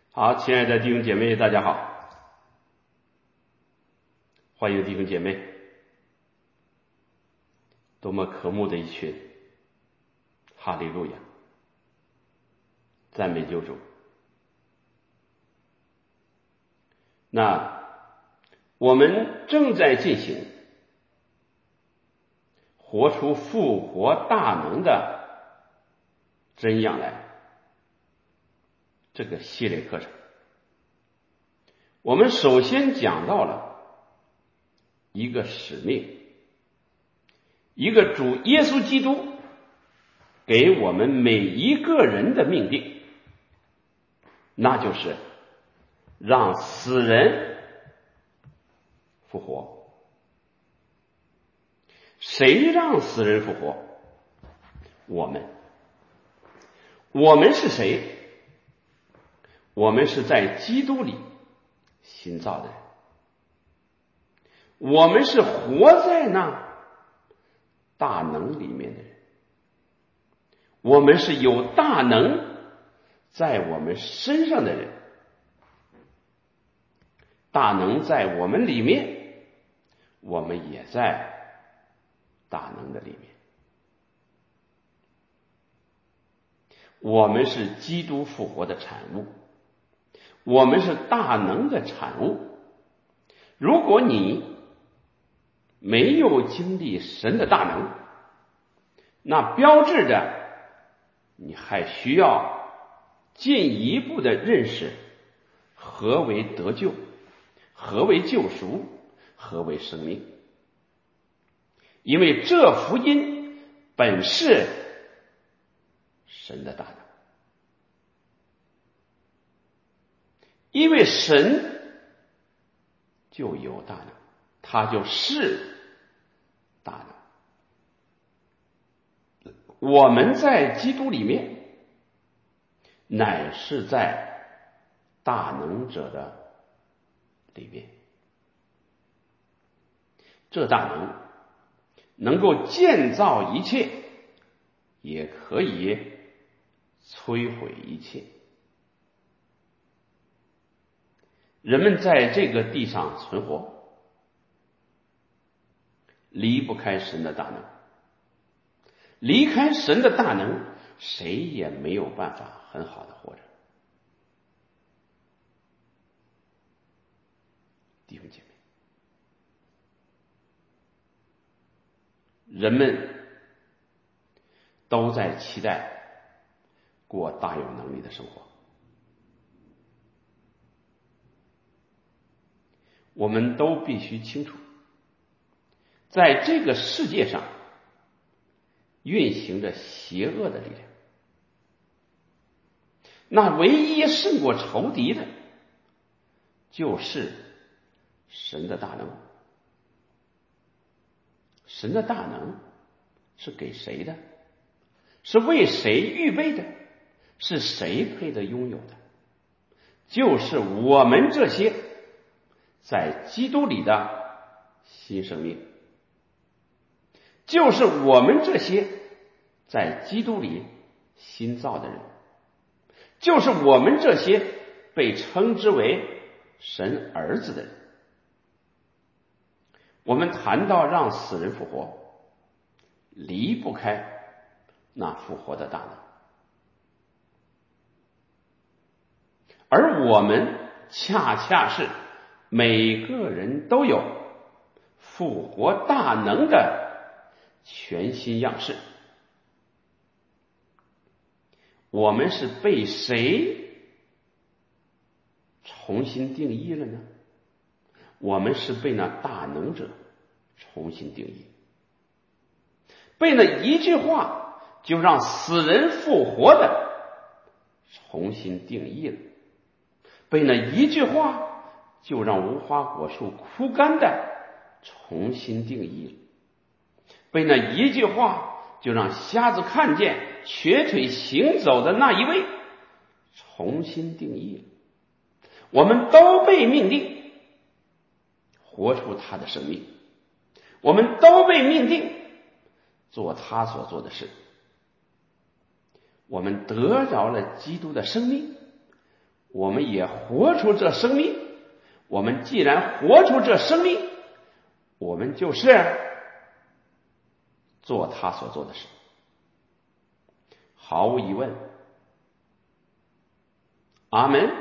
好，亲爱的弟兄姐妹，大家好，欢迎弟兄姐妹，多么渴慕的一群，哈利路亚，赞美救主。那我们正在进行活出复活大能的真样来这个系列课程。我们首先讲到了一个使命，一个主耶稣基督给我们每一个人的命定，那就是让死人复活。谁让死人复活？我们。我们是谁？我们是在基督里新造的人，我们是活在那大能里面的人，我们是有大能在我们身上的人，大能在我们里面，我们也在大能的里面。我们是基督复活的产物，我们是大能的产物。如果你没有经历神的大能，那标志着你还需要进一步的认识何为得救，何为救赎，何为生命。因为这福音本是神的大能，因为神就有大能，他就是大能。我们在基督里面乃是在大能者的里面，这大能能够建造一切，也可以摧毁一切。人们在这个地上存活，离不开神的大能，离开神的大能，谁也没有办法很好的活着。弟兄姐妹，人们都在期待过大有能力的生活，我们都必须清楚，在这个世界上运行着邪恶的力量，那唯一胜过仇敌的就是神的大能。神的大能是给谁的？是为谁预备的？是谁配得拥有的？就是我们这些在基督里的新生命，就是我们这些在基督里新造的人，就是我们这些被称之为神儿子的人。我们谈到让死人复活，离不开那复活的大能，而我们恰恰是每个人都有复活大能的全新样式。我们是被谁重新定义了呢？我们是被那大能者重新定义，被那一句话就让死人复活的重新定义了，被那一句话就让无花果树枯干的重新定义了，被那一句话就让瞎子看见，瘸腿行走的那一位重新定义了。我们都被命定活出他的生命，我们都被命定做他所做的事。我们得着了基督的生命， 我们也活出这生命。我们既然活出这生命，我们就是做他所做的事。毫无疑问，阿门。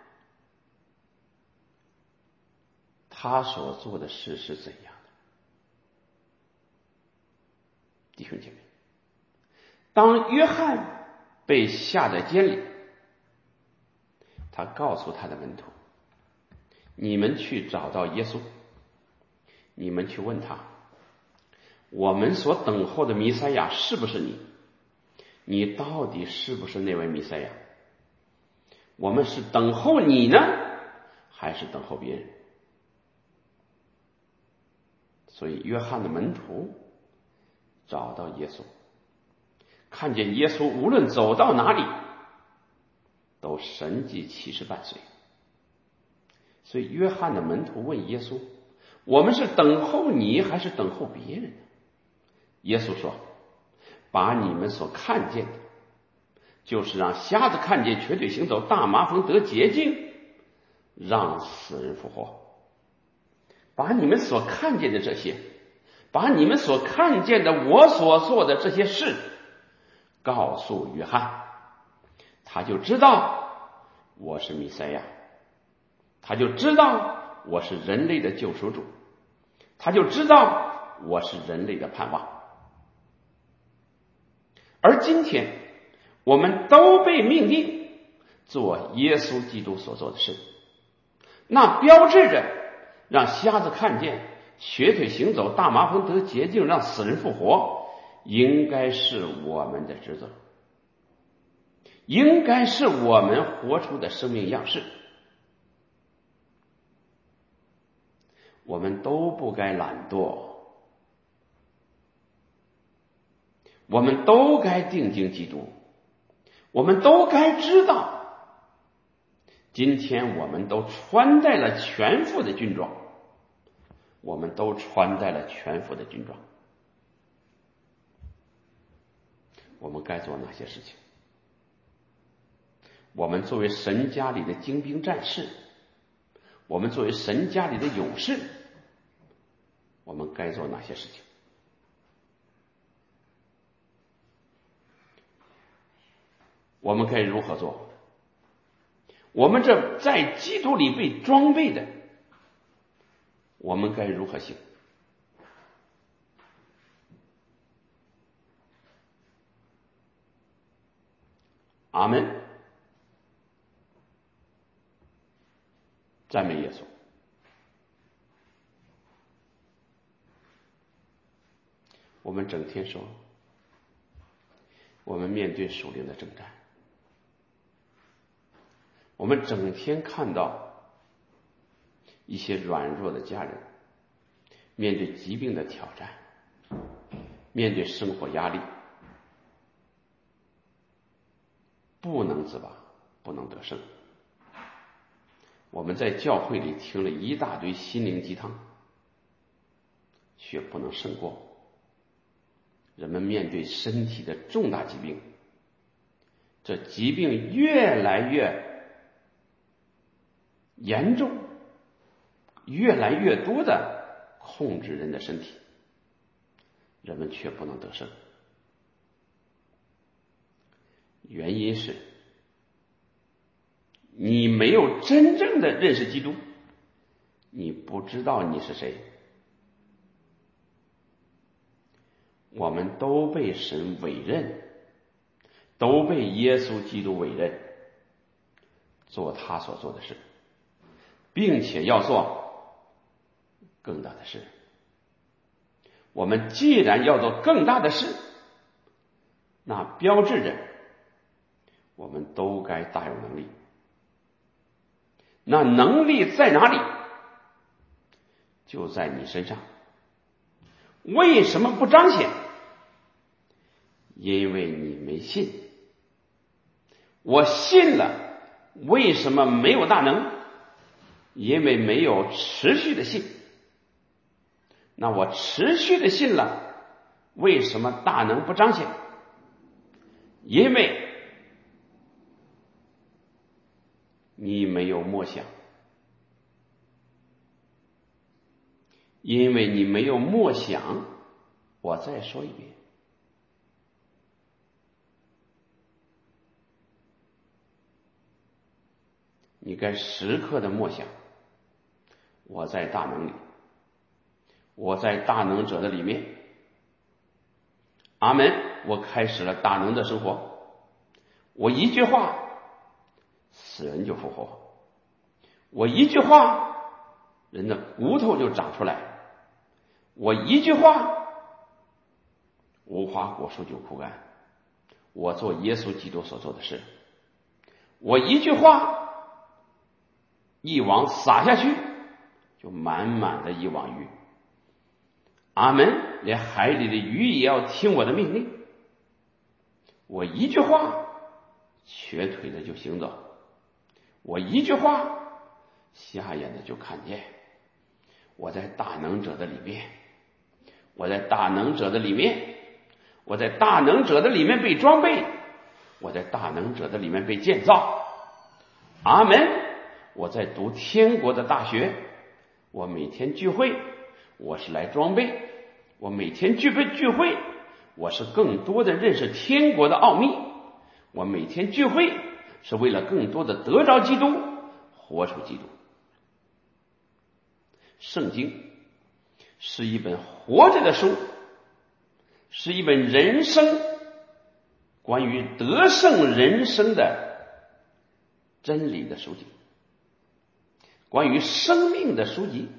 他所做的事是怎样的？弟兄姐妹，当约翰被下在监里，他告诉他的门徒，你们去找到耶稣，你们去问他，我们所等候的弥赛亚是不是你？你到底是不是那位弥赛亚？我们是等候你呢，还是等候别人？所以约翰的门徒找到耶稣，看见耶稣无论走到哪里都神迹奇事伴随。所以约翰的门徒问耶稣，我们是等候你还是等候别人呢？耶稣说，把你们所看见的，就是让瞎子看见，瘸腿行走，大麻风得洁净，让死人复活。把你们所看见的这些，把你们所看见的我所做的这些事告诉约翰，他就知道我是弥赛亚，他就知道我是人类的救赎主，他就知道我是人类的盼望。而今天我们都被命定做耶稣基督所做的事，那标志着让瞎子看见，瘸腿行走，大麻风得洁净，让死人复活，应该是我们的职责，应该是我们活出的生命样式。我们都不该懒惰，我们都该定睛基督，我们都该知道，今天我们都穿戴了全副的军装，我们都穿戴了全副的军装。我们该做哪些事情？我们作为神家里的精兵战士，我们作为神家里的勇士，我们该做哪些事情？我们该如何做？我们这在基督里被装备的，我们该如何行？阿们。赞美耶稣。我们整天说，我们面对属灵的征战，我们整天看到一些软弱的家人面对疾病的挑战，面对生活压力，不能自拔，不能得胜。我们在教会里听了一大堆心灵鸡汤，却不能胜过人们面对身体的重大疾病，这疾病越来越严重，越来越多的控制人的身体，人们却不能得胜。原因是你没有真正的认识基督，你不知道你是谁。我们都被神委任，都被耶稣基督委任做他所做的事，并且要做更大的事。我们既然要做更大的事，那标志着我们都该大有能力。那能力在哪里？就在你身上。为什么不彰显？因为你没信。我信了，为什么没有大能？因为没有持续的信。那我持续的信了，为什么大能不彰显？因为你没有默想，因为你没有默想。我再说一遍，你该时刻的默想，我在大能里，我在大能者的里面。阿门。我开始了大能的生活，我一句话，死人就复活，我一句话，人的骨头就长出来，我一句话，无花果树就枯干。我做耶稣基督所做的事，我一句话，一网撒下去就满满的一网鱼。阿门。连海里的鱼也要听我的命令。我一句话，瘸腿的就行走，我一句话，瞎眼的就看见。我在大能者的里面，我在大能者的里面，我在大能者的里面被装备，我在大能者的里面被建造。阿门。我在读天国的大学，我每天聚会，我是来装备。我每天聚会，我是更多的认识天国的奥秘。我每天聚会是为了更多的得着基督，活出基督。圣经是一本活着的书，是一本人生关于得胜人生的真理的书籍，关于生命的书籍。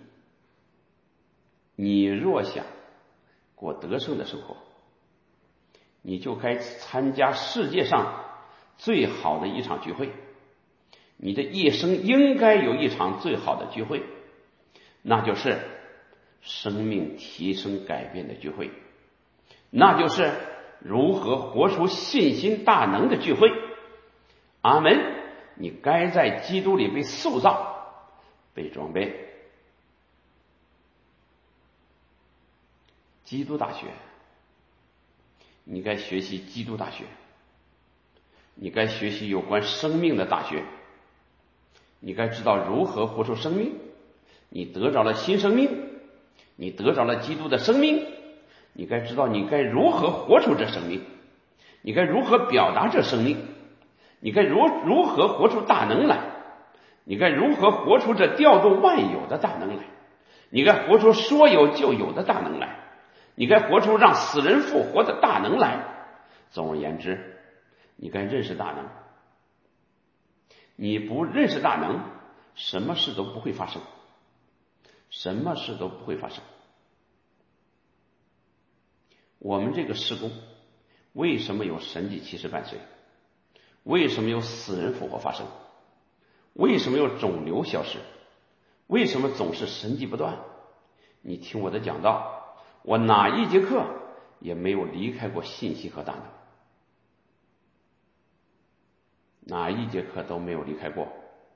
你若想过得胜的生活，你就该参加世界上最好的一场聚会。你的一生应该有一场最好的聚会，那就是生命提升改变的聚会，那就是如何活出信心大能的聚会。阿门。你该在基督里被塑造，被装备。基督大学，你该学习基督大学，你该学习有关生命的大学，你该知道如何活出生命。你得着了新生命，你得着了基督的生命，你该知道你该如何活出这生命，你该如何表达这生命，你该如何活出大能来，你该如何活出这调动万有的大能来，你该活出说有就有的大能来，你该活出让死人复活的大能来。总而言之，你该认识大能。你不认识大能，什么事都不会发生，什么事都不会发生。我们这个事工为什么有神迹奇事伴随？为什么有死人复活发生？为什么有肿瘤消失？为什么总是神迹不断？你听我的讲道，我哪一节课也没有离开过信息和大能，哪一节课都没有离开过。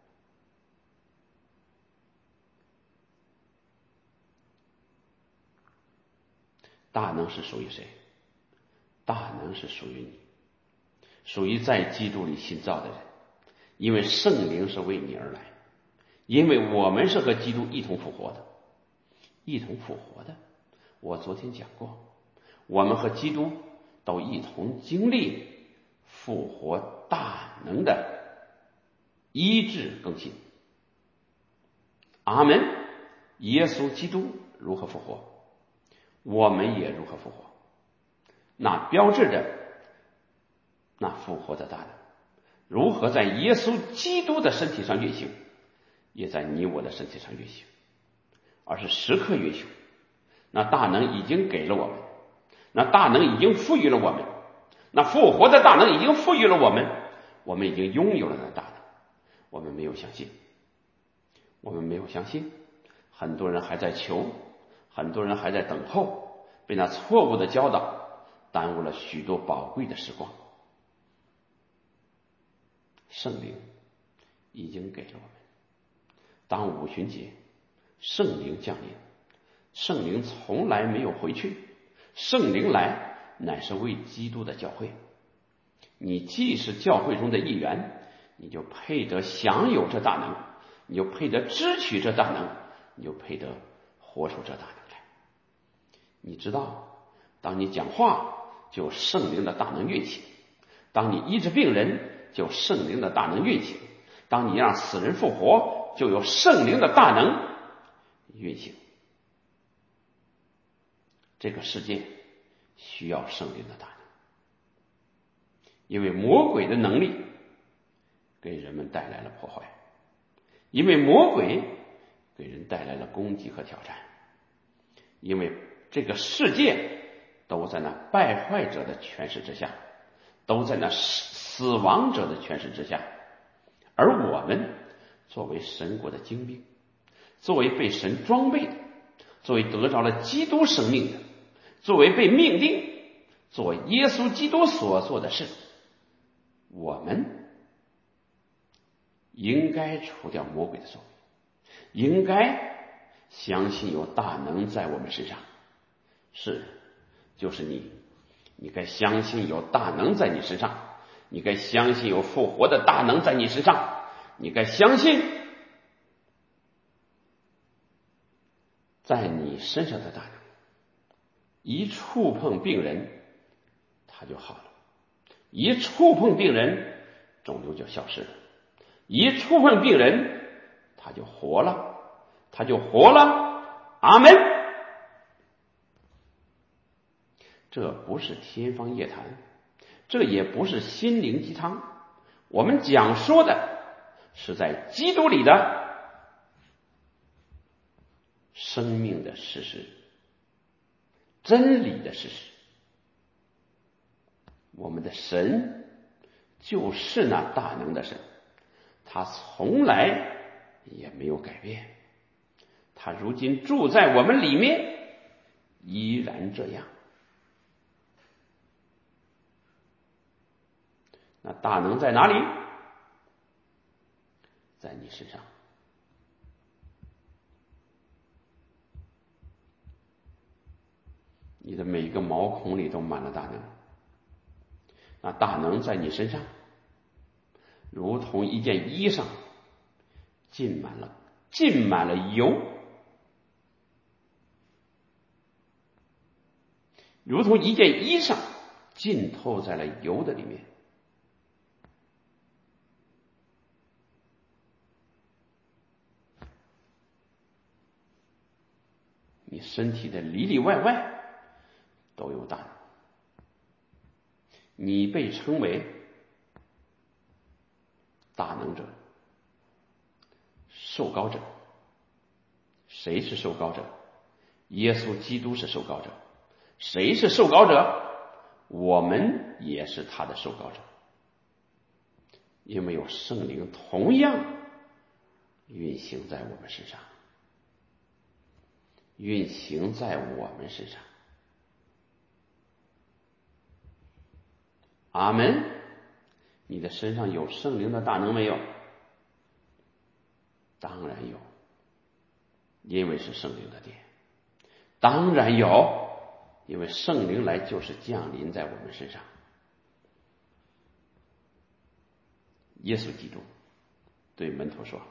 大能是属于谁？大能是属于你，属于在基督里新造的人，因为圣灵是为你而来，因为我们是和基督一同复活的，一同复活的。我昨天讲过，我们和基督都一同经历复活大能的医治更新。阿门。耶稣基督如何复活，我们也如何复活，那标志着那复活的大能如何在耶稣基督的身体上运行，也在你我的身体上运行，而是时刻运行。那大能已经给了我们，那大能已经赋予了我们，那复活的大能已经赋予了我们，我们已经拥有了那大能。我们没有相信，我们没有相信。很多人还在求，很多人还在等候，被那错误的教导耽误了许多宝贵的时光。圣灵已经给了我们。当五旬节圣灵降临，圣灵从来没有回去，圣灵来乃是为基督的教会。你既是教会中的一员， 你就配得享有这大能，你就配得支取这大能，你就配得活出这大能来。你知道，当你讲话就有圣灵的大能运行，当你医治病人就有圣灵的大能运行，当你让死人复活就有圣灵的大能运行。这个世界需要圣灵的大能，因为魔鬼的能力给人们带来了破坏，因为魔鬼给人带来了攻击和挑战，因为这个世界都在那败坏者的权势之下，都在那死亡者的权势之下，而我们作为神国的精兵，作为被神装备的，作为得着了基督生命的，作为被命定做耶稣基督所做的事，我们应该除掉魔鬼的作为，应该相信有大能在我们身上。是，就是你该相信有大能在你身上，你该相信有复活的大能在你身上，你该相信在你身上的大能，一触碰病人他就好了，一触碰病人肿瘤就消失了，一触碰病人他就活了，他就活了。阿门。这不是天方夜谭，这也不是心灵鸡汤，我们讲说的是在基督里的生命的事实，真理的事实。我们的神就是那大能的神，他从来也没有改变，他如今住在我们里面，依然这样。那大能在哪里？在你身上。你的每一个毛孔里都满了大能，那大能在你身上如同一件衣裳浸满了油，如同一件衣裳浸透在了油的里面。你身体的里里外外都有大能，你被称为大能者、受膏者。谁是受膏者？耶稣基督是受膏者。谁是受膏者？我们也是他的受膏者，因为有圣灵同样运行在我们身上，运行在我们身上。阿门。你的身上有圣灵的大能没有？当然有，因为是圣灵的殿。当然有，因为圣灵来就是降临在我们身上。耶稣基督对门徒说，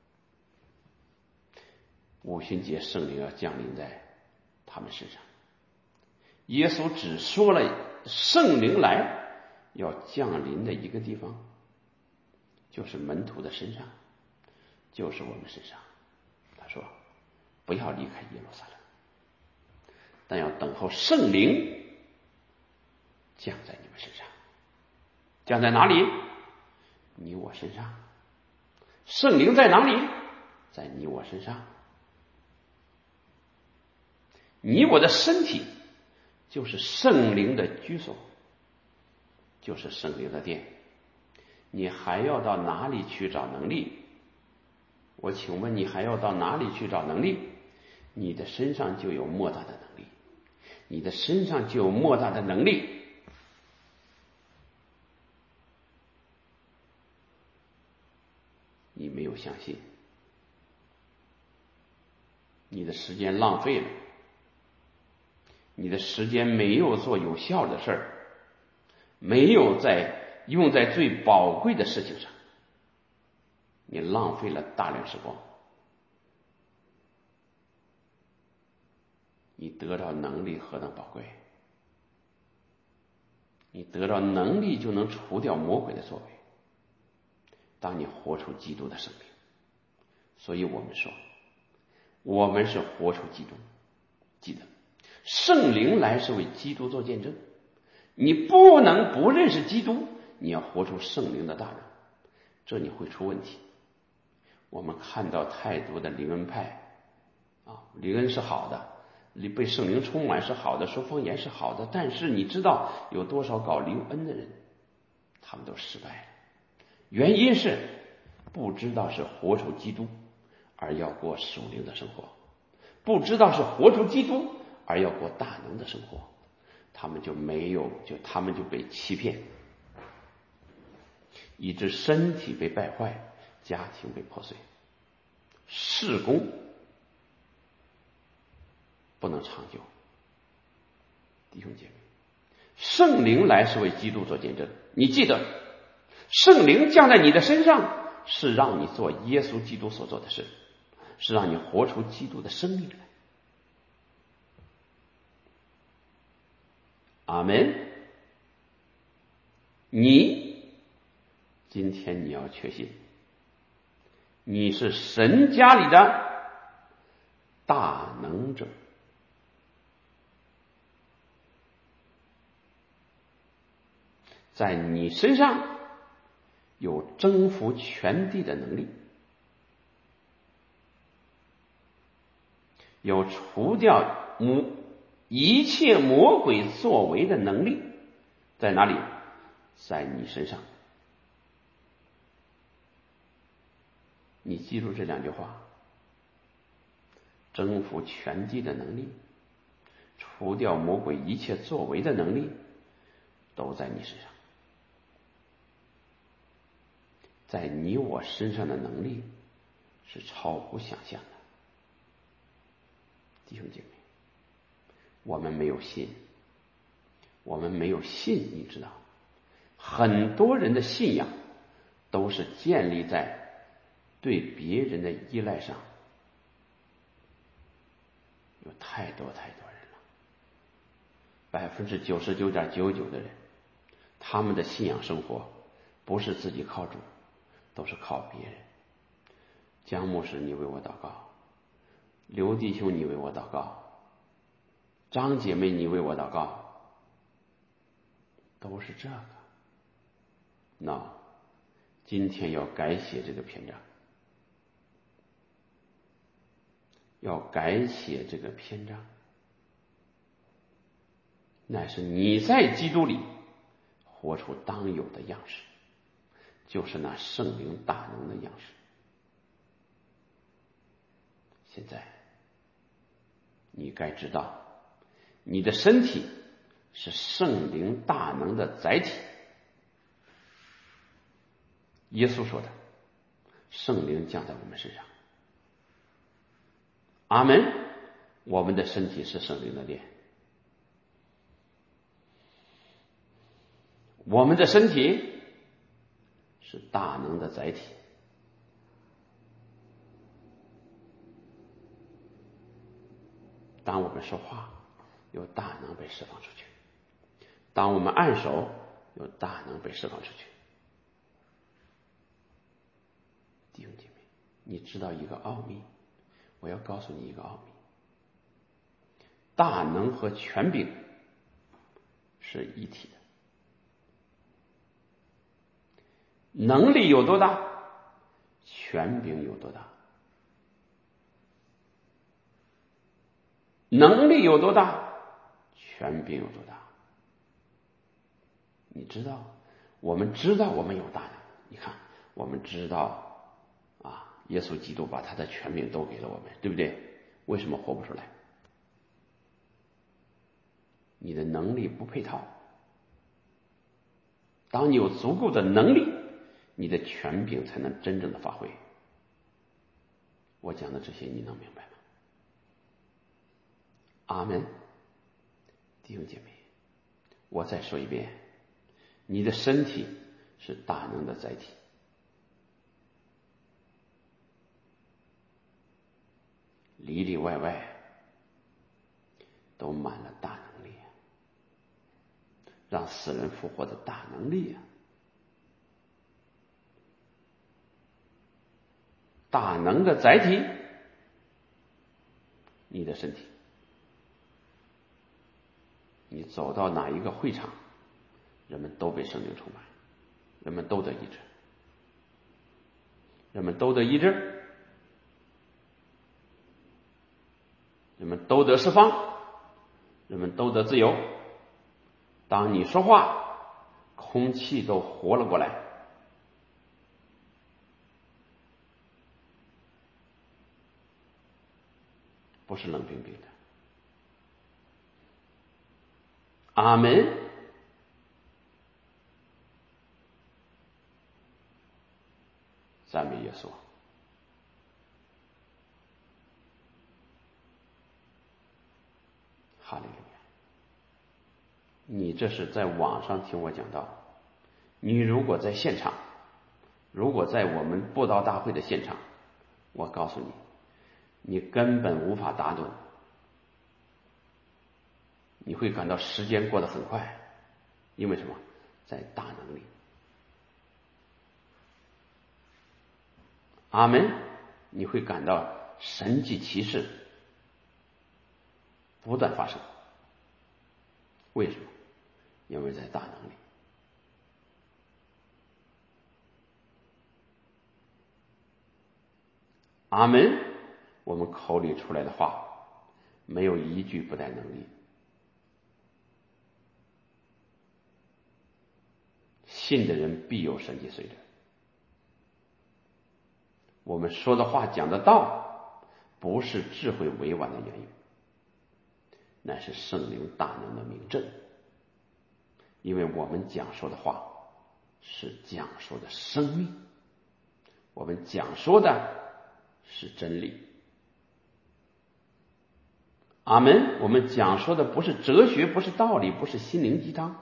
五旬节圣灵要降临在他们身上。耶稣只说了圣灵来要降临的一个地方，就是门徒的身上，就是我们身上。他说不要离开耶路撒冷，但要等候圣灵降在你们身上。降在哪里？你我身上。圣灵在哪里？在你我身上。你我的身体就是圣灵的居所，就是圣灵的殿。你还要到哪里去找能力？我请问你还要到哪里去找能力？你的身上就有莫大的能力，你的身上就有莫大的能力。你没有相信，你的时间浪费了，你的时间没有做有效的事儿，没有用在最宝贵的事情上。 你浪费了大量时光。你得到能力何等宝贵，你得到能力就能除掉魔鬼的作为，当你活出基督的生命。所以我们说，我们是活出基督。记得圣灵来是为基督做见证，你不能不认识基督，你要活出圣灵的大能，这你会出问题。我们看到太多的灵恩派灵恩是好的，被圣灵充满是好的，说方言是好的，但是你知道有多少搞灵恩的人，他们都失败了。原因是不知道是活出基督而要过属灵的生活，不知道是活出基督而要过大能的生活，他们就被欺骗，以致身体被败坏，家庭被破碎，事工不能长久。弟兄姐妹，圣灵来是为基督做见证，你记得圣灵降在你的身上是让你做耶稣基督所做的事，是让你活出基督的生命来。阿们。今天你要确信，你是神家里的大能者，在你身上有征服全地的能力，有除掉一切魔鬼作为的能力，在哪里？在你身上。你记住这两句话，征服全地的能力，除掉魔鬼一切作为的能力，都在你身上。在你我身上的能力是超乎想象的。弟兄姐妹，我们没有信，你知道，很多人的信仰都是建立在对别人的依赖上，有太多人了，99.99%的人，他们的信仰生活不是自己靠主，都是靠别人。江牧师，你为我祷告；刘弟兄，你为我祷告；张姐妹，你为我祷告，都是这个。今天要改写这个篇章，乃是你在基督里活出当有的样式，就是那圣灵大能的样式。现在你该知道，你的身体是圣灵大能的载体。耶稣说的，圣灵降在我们身上。阿们。我们的身体是圣灵的殿，我们的身体是大能的载体。当我们说话，有大能被释放出去；当我们按手，有大能被释放出去。弟兄姐妹，你知道一个奥秘，我要告诉你一个奥秘，大能和权柄是一体的。能力有多大，权柄有多大。能力有多大，权柄有多大。你知道，我们知道我们有大能。你看，我们知道耶稣基督把他的权柄都给了我们，对不对？为什么活不出来？你的能力不配套。当你有足够的能力，你的权柄才能真正的发挥。我讲的这些你能明白吗？阿们。弟兄姐妹，我再说一遍，你的身体是大能的载体。 里里外外都满了大能力，让死人复活的大能力啊！大能的载体，你的身体。你走到哪一个会场，人们都被圣灵充满，人们都得医治，人们都得医治，人们都得释放，人们都得自由。当你说话，空气都活了过来。不是冷冰冰的。阿门。赞美耶稣。哈利路亚。你这是在网上听我讲道，你如果在现场，如果在我们布道大会的现场，我告诉你，你根本无法打盹，你会感到时间过得很快。因为什么？在大能里。阿门。你会感到神迹奇事不断发生。为什么？因为在大能里。阿门。我们口里出来的话，没有一句不带能力。信的人必有神迹随着。我们说的话讲的道，不是智慧委婉的言语，乃是圣灵大能的明证。因为我们讲说的话是讲说的生命，我们讲说的是真理。阿门。我们讲说的不是哲学，不是道理，不是心灵鸡汤。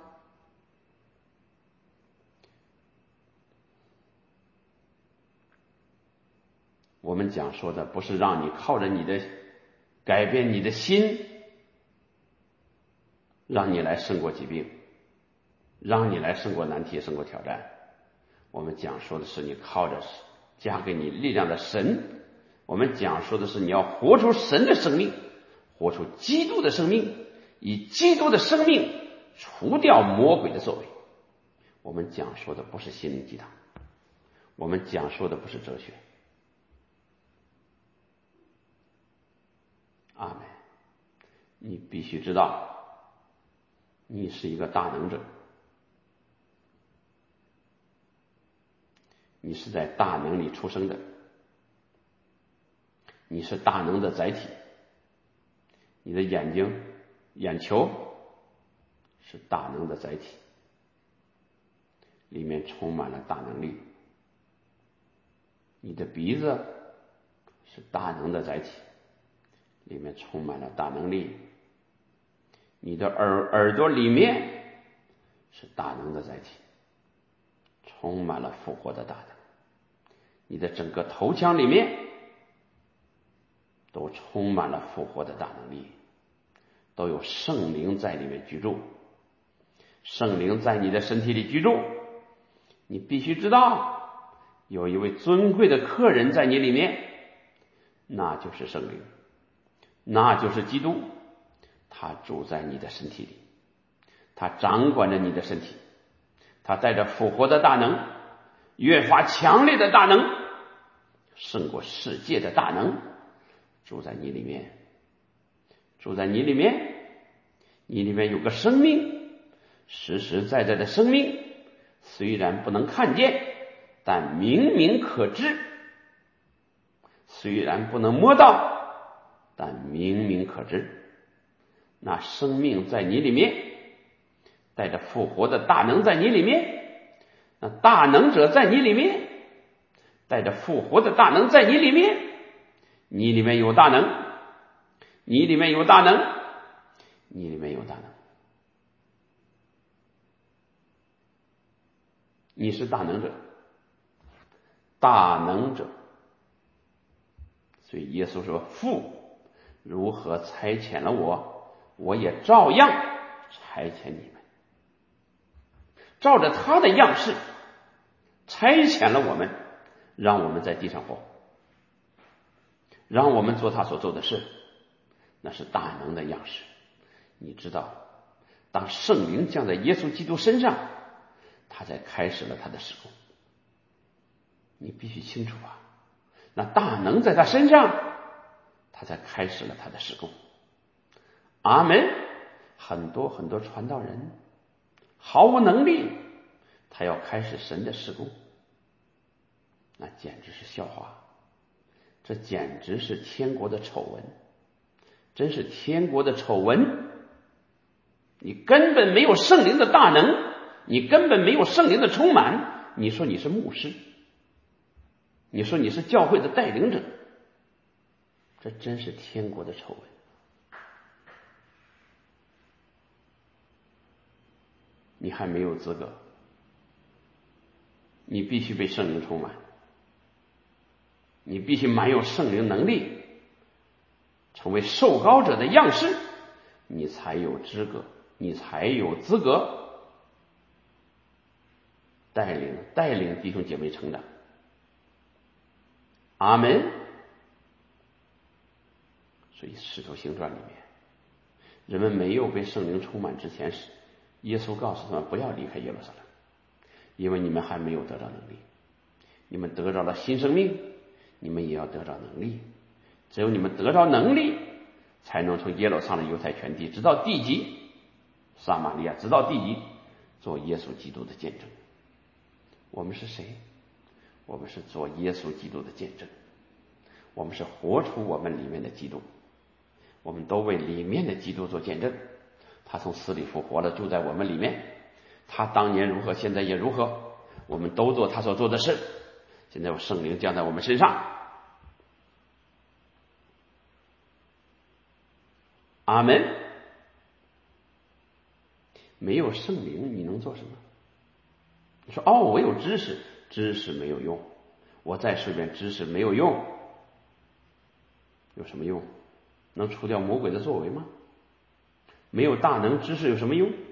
我们讲说的不是让你靠着你的改变你的心，让你来胜过疾病，让你来胜过难题，胜过挑战。我们讲说的是你靠着加给你力量的神。我们讲说的是你要活出神的生命，活出基督的生命，以基督的生命除掉魔鬼的作为。我们讲说的不是心灵鸡汤，我们讲说的不是哲学。阿们。你必须知道，你是一个大能者，你是在大能里出生的，你是大能的载体。你的眼睛、眼球是大能的载体，里面充满了大能力。你的鼻子是大能的载体，里面充满了大能力。你的耳朵里面是大能的载体，充满了复活的大能。你的整个头腔里面都充满了复活的大能力，都有圣灵在里面居住。圣灵在你的身体里居住，你必须知道有一位尊贵的客人在你里面，那就是圣灵，那就是基督。他住在你的身体里，他掌管着你的身体，他带着复活的大能，越发强烈的大能，胜过世界的大能，住在你里面，住在你里面。你里面有个生命，实实在在的生命，虽然不能看见，但明明可知；虽然不能摸到，但明明可知。那生命在你里面，带着复活的大能在你里面，那大能者在你里面，带着复活的大能在你里面。你里面有大能，你里面有大能，你里面有大能。你是大能者，大能者。所以耶稣说，父如何差遣了我，我也照样差遣你们。照着他的样式差遣了我们，让我们在地上活，让我们做他所做的事，那是大能的样式。你知道，当圣灵降在耶稣基督身上，他才开始了他的事工。你必须清楚啊，那大能在他身上，他才开始了他的事工。阿门。很多传道人毫无能力，他要开始神的事工，那简直是笑话，这简直是天国的丑闻，真是天国的丑闻。你根本没有圣灵的大能，你根本没有圣灵的充满，你说你是牧师，你说你是教会的带领者，这真是天国的丑闻。你还没有资格，你必须被圣灵充满，你必须满有圣灵能力，成为受膏者的样式，你才有资格，你才有资格带领弟兄姐妹成长。阿门。所以使徒行传里面，人们没有被圣灵充满之前，耶稣告诉他们不要离开耶路撒冷，因为你们还没有得到能力。你们得到了新生命，你们也要得到能力。只有你们得到能力，才能从耶路撒冷犹太全地直到地极，撒玛利亚直到地极，做耶稣基督的见证。我们是谁？我们是做耶稣基督的见证，我们是活出我们里面的基督，我们都为里面的基督做见证。他从死里复活了，住在我们里面，他当年如何，现在也如何，我们都做他所做的事。现在有圣灵降在我们身上。阿门。没有圣灵你能做什么？你说我有知识，知识没有用，我再说一遍，知识没有用。有什么用？能除掉魔鬼的作为吗？没有大能，知识有什么用？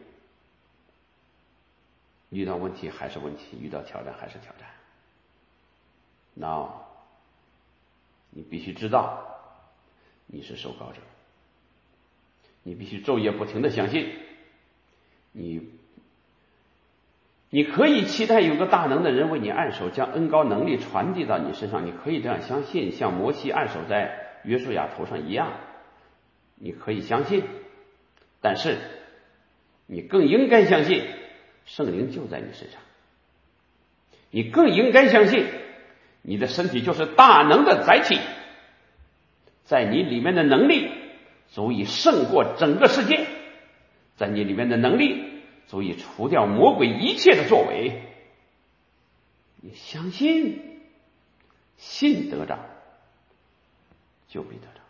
遇到问题还是问题，遇到挑战还是挑战。Now， 你必须知道你是受膏者，你必须昼夜不停的相信。你可以期待有个大能的人为你按手，将恩膏能力传递到你身上，你可以这样相信，像摩西按手在约书亚头上一样，你可以相信。但是你更应该相信圣灵就在你身上，你更应该相信你的身体就是大能的载体，在你里面的能力足以胜过整个世界，在你里面的能力足以除掉魔鬼一切的作为。你相信，信得着就必得着。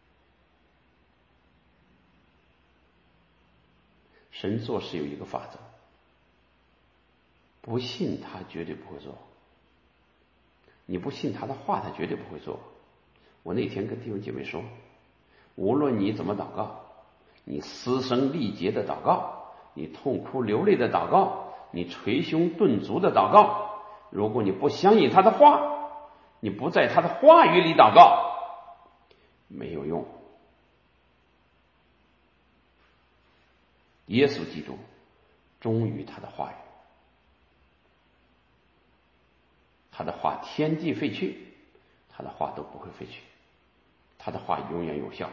神做事有一个法则，不信他绝对不会做，你不信他的话他绝对不会做。我那天跟弟兄姐妹说，无论你怎么祷告，你嘶声力竭的祷告，你痛哭流泪的祷告，你捶胸顿足的祷告，如果你不相信他的话，你不在他的话语里祷告，没有用。耶稣基督忠于他的话语，他的话天地废去，他的话都不会废去，他的话永远有效。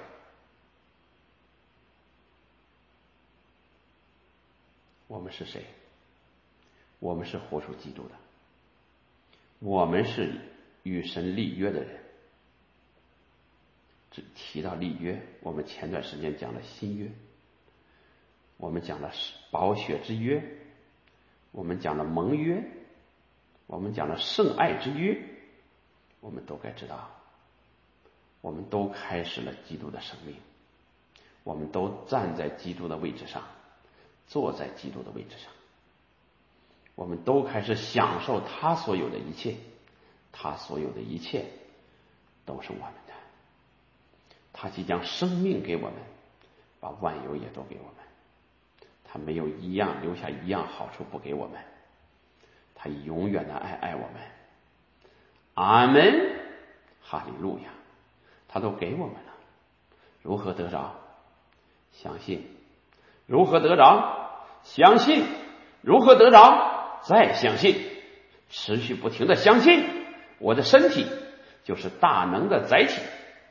我们是谁？我们是活出基督的，我们是与神立约的人。只提到立约，我们前段时间讲了新约，我们讲了宝血之约，我们讲了盟约，我们讲了圣爱之约。我们都该知道，我们都开始了基督的生命，我们都站在基督的位置上，坐在基督的位置上，我们都开始享受他所有的一切，他所有的一切都是我们的， 他既将生命给我们，把万有也都给我们。他没有一样留下一样好处不给我们，他以永远的爱我们。阿门，哈利路亚，他都给我们了。如何得着？相信。如何得着？相信。如何得着？再相信。持续不停的相信，我的身体就是大能的载体。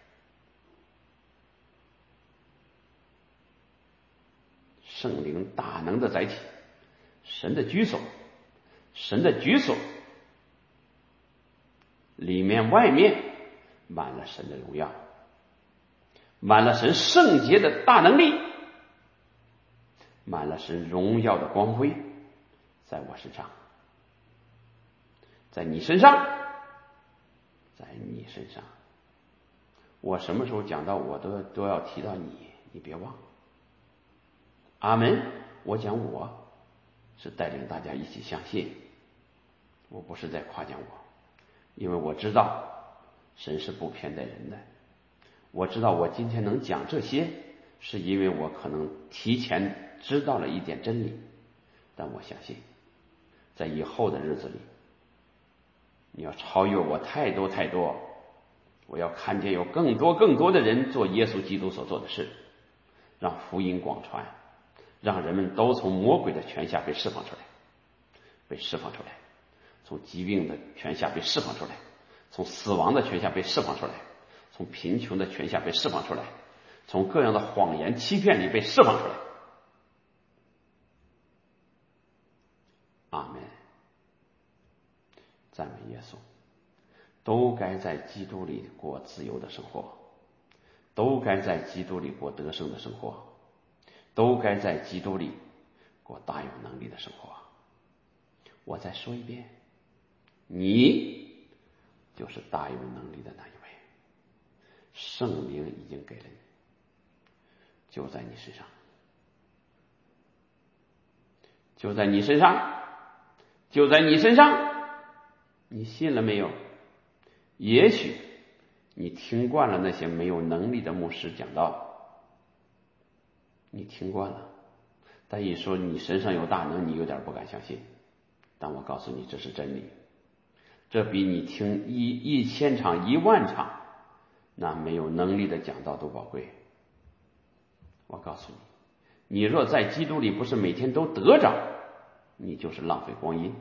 圣灵大能的载体，神的居所，神的居所里面外面满了神的荣耀，满了神圣洁的大能力，满了神荣耀的光辉，在我身上，在你身上，在你身上。我什么时候讲到我都要提到你，你别忘。阿门。我讲我是带领大家一起相信，我不是在夸奖我，因为我知道神是不偏待人的。我知道我今天能讲这些，是因为我可能提前知道了一点真理，但我相信在以后的日子里，你要超越我太多太多，我要看见有更多的人做耶稣基督所做的事，让福音广传，让人们都从魔鬼的权下被释放出来，从疾病的权下被释放出来，从死亡的权下被释放出来，从贫穷的权下被释放出来，从各样的谎言欺骗里被释放出来。阿门。赞美耶稣。都该在基督里过自由的生活，都该在基督里过得胜的生活，都该在基督里过大有能力的生活。我再说一遍，你就是大有能力的那一位，圣灵已经给了你，就在你身上，就在你身上，就在你身上。你信了没有？也许你听惯了那些没有能力的牧师讲道，你听惯了，但一说你身上有大能，你有点不敢相信。但我告诉你，这是真理，这比你听1000场10000场那没有能力的讲道都宝贵。我告诉你，你若在基督里不是每天都得着，你就是浪费光阴。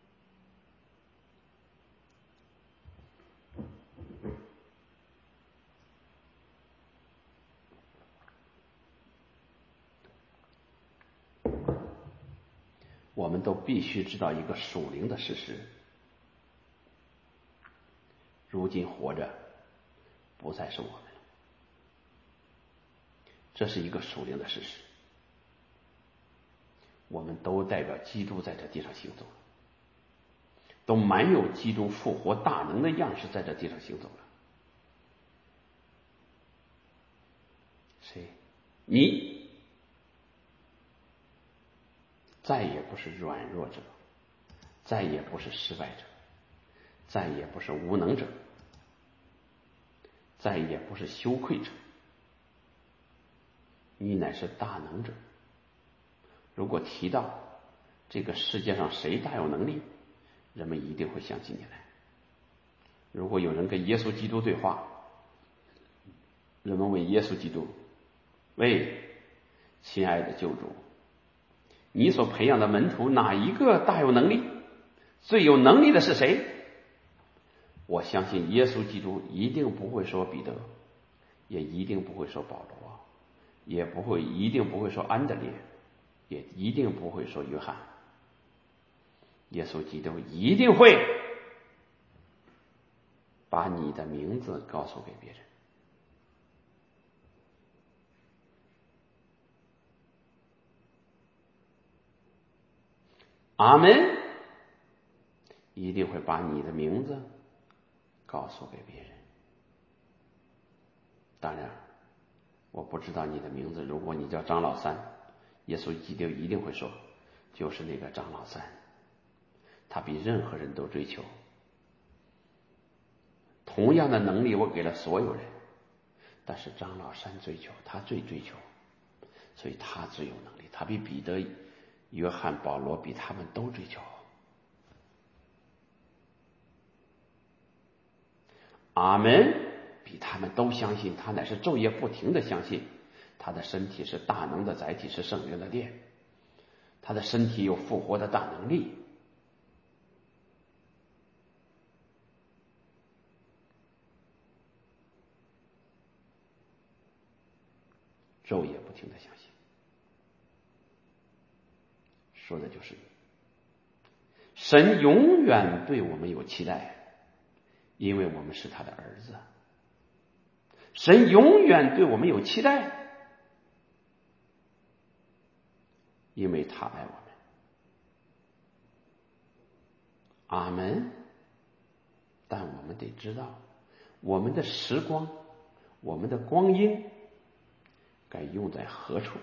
我们都必须知道一个属灵的事实，如今活着不再是我们了，这是一个属灵的事实。我们都代表基督在这地上行走，都满有基督复活大能的样式在这地上行走了。谁？你再也不是软弱者，再也不是失败者，再也不是无能者，再也不是羞愧者，你乃是大能者。如果提到这个世界上谁大有能力，人们一定会想起你来。如果有人跟耶稣基督对话，人们问耶稣基督：喂，亲爱的救主，你所培养的门徒哪一个大有能力？最有能力的是谁？我相信耶稣基督一定不会说彼得，也一定不会说保罗，一定不会说安德烈，也一定不会说约翰。耶稣基督一定会把你的名字告诉给别人。阿门。一定会把你的名字告诉给别人。当然我不知道你的名字，如果你叫张老三，耶稣基督一定会说，就是那个张老三，他比任何人都追求。同样的能力我给了所有人， 但是张老三追求，他最追求，所以他最有能力，他比彼得、约翰、保罗比他们都追求。阿门，比他们都相信，他乃是昼夜不停的相信，他的身体是大能的载体，是圣灵的殿，他的身体有复活的大能力。昼夜不停的相信，说的就是你。神永远对我们有期待，因为我们是他的儿子。神永远对我们有期待，因为他爱我们。阿门。但我们得知道，我们的时光，我们的光阴该用在何处。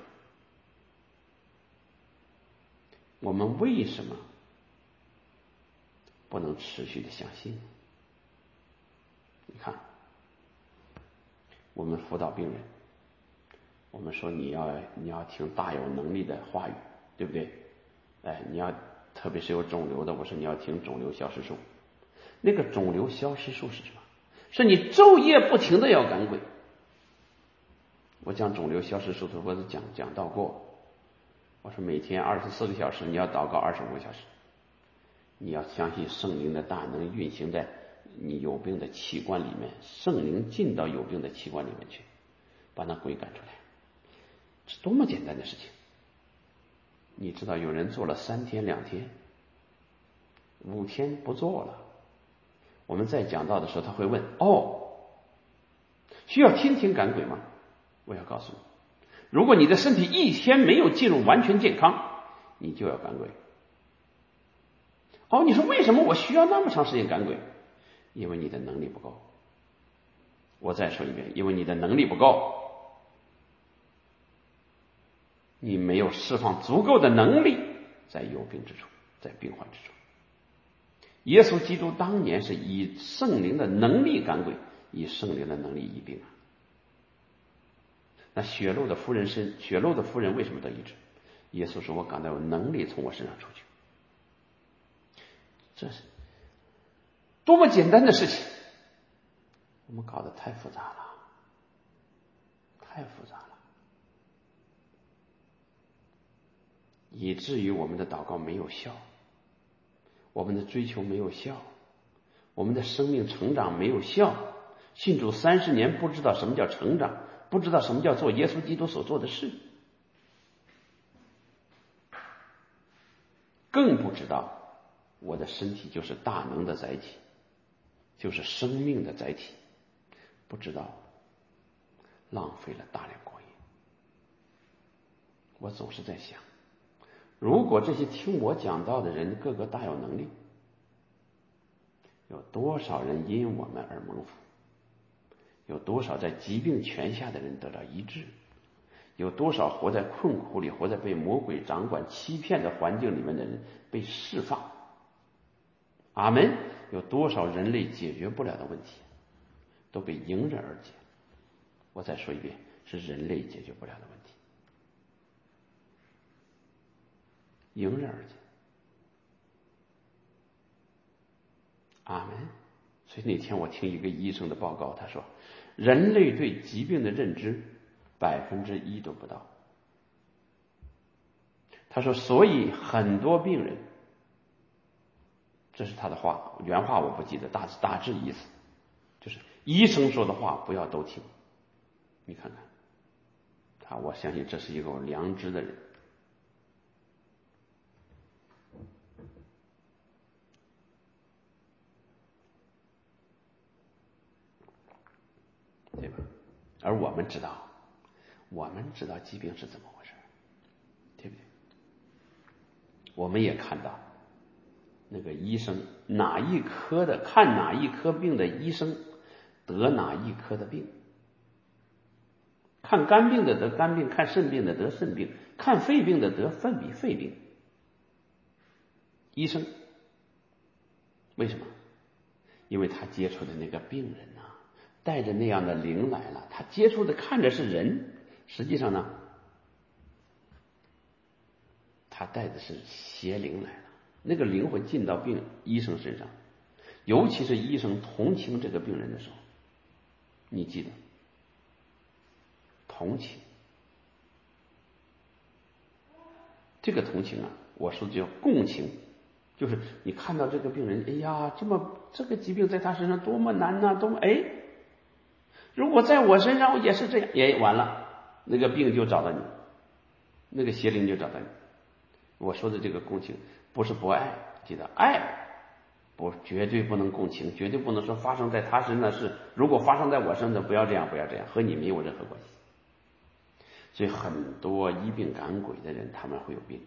我们为什么不能持续的相信？你看，我们辅导病人，我们说你要听大有能力的话语，对不对？你要特别是有肿瘤的，我说你要听肿瘤消失术。那个肿瘤消失术是什么？是你昼夜不停的要赶鬼。我讲肿瘤消失术的时候，我讲到过，我说每天24个小时你要祷告25个小时，你要相信圣灵的大能运行在你有病的器官里面，圣灵进到有病的器官里面去，把那鬼赶出来，是多么简单的事情。你知道有人做了3天2天5天不做了，我们在讲道的时候他会问，需要天天赶鬼吗？我要告诉你，如果你的身体1天没有进入完全健康，你就要赶鬼。你说为什么我需要那么长时间赶鬼？因为你的能力不够。我再说一遍，因为你的能力不够，你没有释放足够的能力在有病之处，在病患之处。耶稣基督当年是以圣灵的能力赶鬼，以圣灵的能力医病。那血漏的妇人为什么得医治？耶稣说，我感到有能力从我身上出去。这是多么简单的事情，我们搞得太复杂了，太复杂了，以至于我们的祷告没有效，我们的追求没有效，我们的生命成长没有效。信主30年不知道什么叫成长，不知道什么叫做耶稣基督所做的事，更不知道我的身体就是大能的载体，就是生命的载体，不知道浪费了大量光阴。我总是在想，如果这些听我讲道的人个个大有能力，有多少人因我们而蒙福？有多少在疾病权下的人得到医治？有多少活在困苦里，活在被魔鬼掌管欺骗的环境里面的人被释放？阿们。有多少人类解决不了的问题都被迎刃而解？我再说一遍，是人类解决不了的问题，迎刃而解。阿们。所以那天我听一个医生的报告，他说人类对疾病的认知1%都不到。他说所以很多病人，这是他的话，原话我不记得，大致意思就是医生说的话不要都听。你看看我相信这是一个有良知的人。对吧？而我们知道疾病是怎么回事，对不对？我们也看到那个医生看哪一科病的医生得哪一科的病，看肝病的得肝病，看肾病的得肾病，看肺病的得肺病。医生为什么？因为他接触的那个病人带着那样的灵来了，他接触的看着是人，实际上呢，他带的是邪灵来了。那个灵会进到医生身上，尤其是医生同情这个病人的时候，你记得同情，这个同情啊，我说的叫共情，就是你看到这个病人，哎呀，这个疾病在他身上多么难呐，如果在我身上也是这样，也完了，那个病就找到你，那个邪灵就找到你。我说的这个共情不是不爱，记得爱绝对不能共情，绝对不能说发生在他身上是，如果发生在我身上不要这样，和你没有任何关系。所以很多医病赶鬼的人，他们会有病。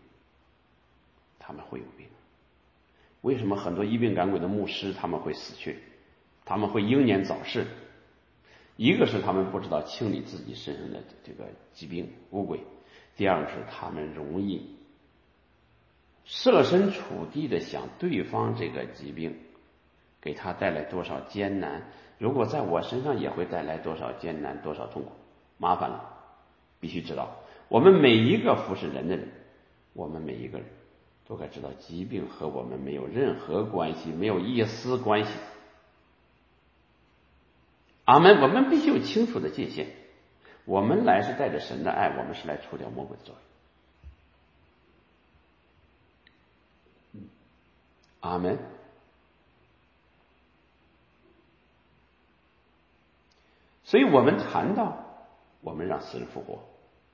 为什么很多医病赶鬼的牧师他们会死去，他们会英年早逝？一个是他们不知道清理自己身上的这个疾病污鬼，第二个是他们容易设身处地的想对方这个疾病给他带来多少艰难，如果在我身上也会带来多少艰难，多少痛苦，麻烦了。必须知道，我们每一个服侍人的人，我们每一个人都该知道，疾病和我们没有任何关系，没有一丝关系。阿门。我们必须有清楚的界限，我们来是带着神的爱，我们是来除掉魔鬼的作用。阿门。所以我们谈到我们让死人复活，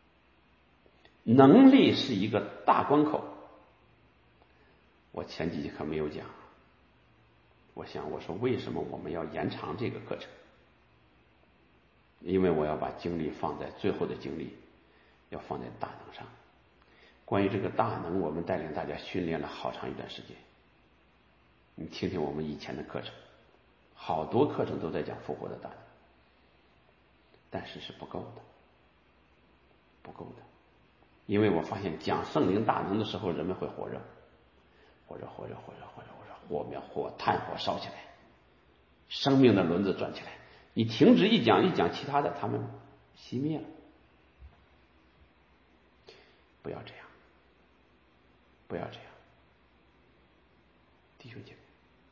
能力是一个大关口。我前几节课没有讲，我说为什么我们要延长这个课程？因为我要把精力放在最后的精力要放在大能上。关于这个大能，我们带领大家训练了好长一段时间。你听听我们以前的课程，好多课程都在讲复活的大能，但是是不够的。因为我发现讲圣灵大能的时候，人们会火热，炭火烧起来，生命的轮子转起来。你停止一讲其他的，他们熄灭了。不要这样，弟兄姐妹。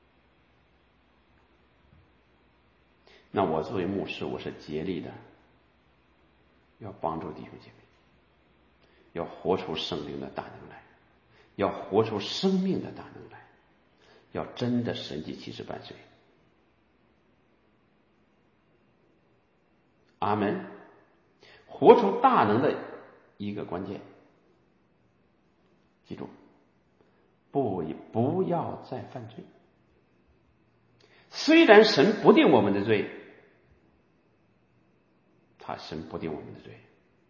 那我作为牧师，我是竭力的要帮助弟兄姐妹，要活出圣灵的大能来，要活出生命的大能来，要真的神迹奇事伴随。阿门。活出大能的一个关键，记住，不要再犯罪。虽然神不定我们的罪，神不定我们的罪，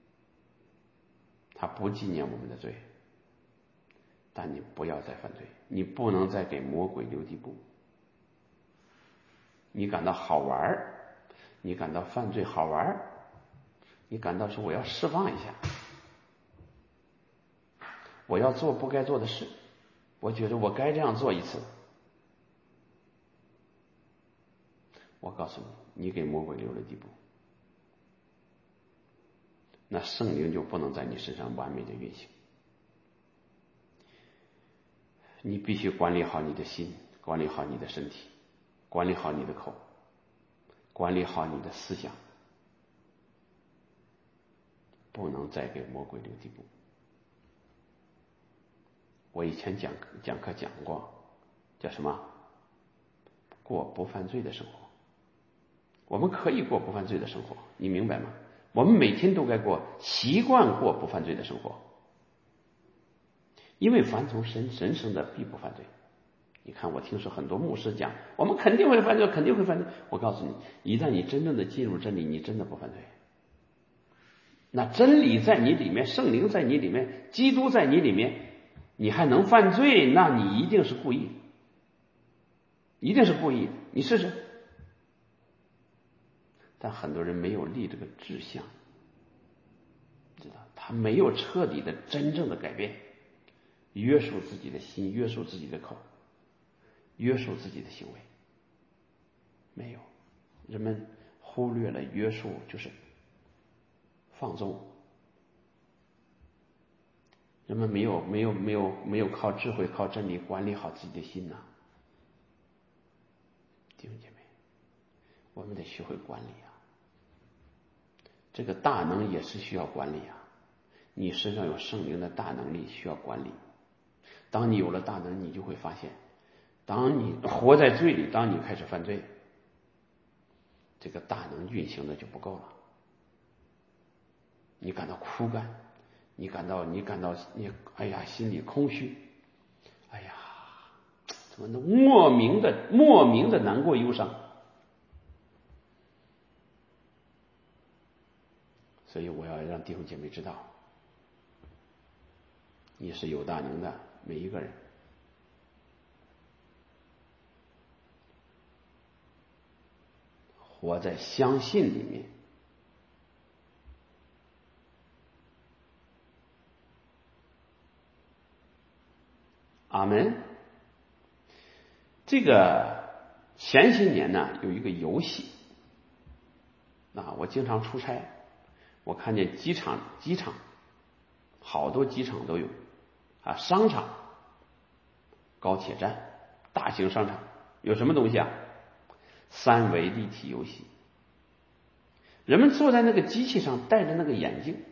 他不纪念我们的罪，但你不要再犯罪，你不能再给魔鬼留地步。你感到好玩，你感到犯罪好玩，你感到说我要释放一下，我要做不该做的事，我觉得我该这样做一次。我告诉你，你给魔鬼留了地步，那圣灵就不能在你身上完美的运行。你必须管理好你的心，管理好你的身体，管理好你的口，管理好你的思想，不能再给魔鬼留地步。我以前讲课讲过，叫什么？过不犯罪的生活。我们可以过不犯罪的生活，你明白吗？我们每天都该习惯过不犯罪的生活，因为凡从神生的必不犯罪。你看，我听说很多牧师讲，我们肯定会犯罪，肯定会犯罪。我告诉你，一旦你真正的进入真理，你真的不犯罪。那真理在你里面，圣灵在你里面，基督在你里面，你还能犯罪？那你一定是故意的，你试试。但很多人没有立这个志向，知道他没有彻底的真正的改变，约束自己的心，约束自己的口，约束自己的行为，没有。人们忽略了约束，就是放纵。人们没有靠智慧、靠真理管理好自己的心呐。弟兄姐妹，我们得学会管理啊。这个大能也是需要管理啊。你身上有圣灵的大能力，需要管理。当你有了大能，你就会发现，当你活在罪里，当你开始犯罪，这个大能运行的就不够了。你感到枯干，你感到哎呀心里空虚，哎呀怎么能莫名的难过忧伤。所以我要让弟兄姐妹知道，你是有大能的，每一个人。活在相信里面。阿门。这个前些年呢，有一个游戏啊，我经常出差，我看见机场好多机场都有啊，商场、高铁站、大型商场有什么东西啊？三维立体游戏。人们坐在那个机器上，戴着那个眼镜，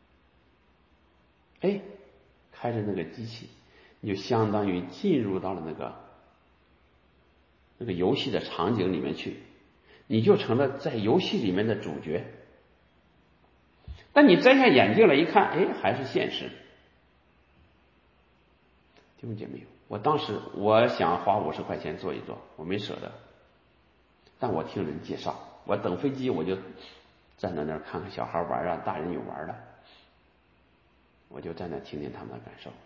哎，开着那个机器，你就相当于进入到了那个游戏的场景里面去，你就成了在游戏里面的主角。但你摘下眼镜来一看，哎，还是现实。弟兄姐妹，我当时我想花50块钱坐一坐，我没舍得，但我听人介绍，我等飞机我就站在那儿看看小孩玩啊，大人有玩的，我就在那听听他们的感受。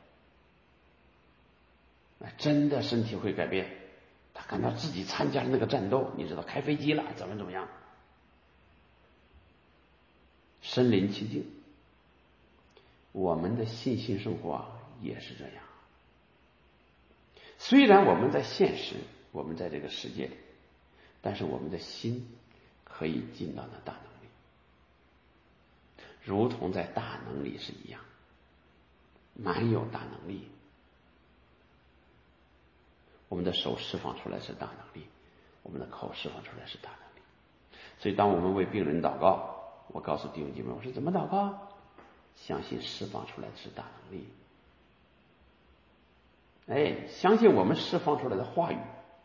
真的身体会改变，他感到自己参加了那个战斗，你知道开飞机了怎么样，身临其境。我们的信心生活啊也是这样。虽然我们在现实，我们在这个世界里，但是我们的心可以进到那大能力，如同在大能里是一样，满有大能力。我们的手释放出来是大能力，我们的口释放出来是大能力。所以当我们为病人祷告，我告诉弟兄姐妹，我说怎么祷告？相信释放出来的是大能力。哎，相信我们释放出来的话语，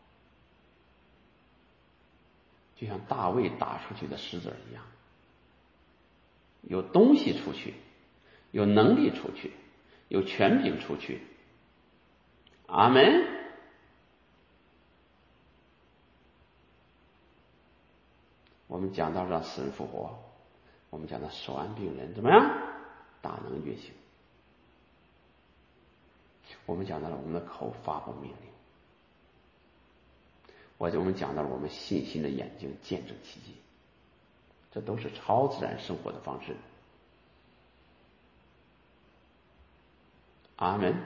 就像大卫打出去的石子一样，有东西出去，有能力出去，有权柄出去。阿门。我们讲到让死人复活，我们讲到手按病人怎么样？大能运行。我们讲到了我们的口发布命令，我们讲到了我们信心的眼睛见证奇迹，这都是超自然生活的方式。阿门。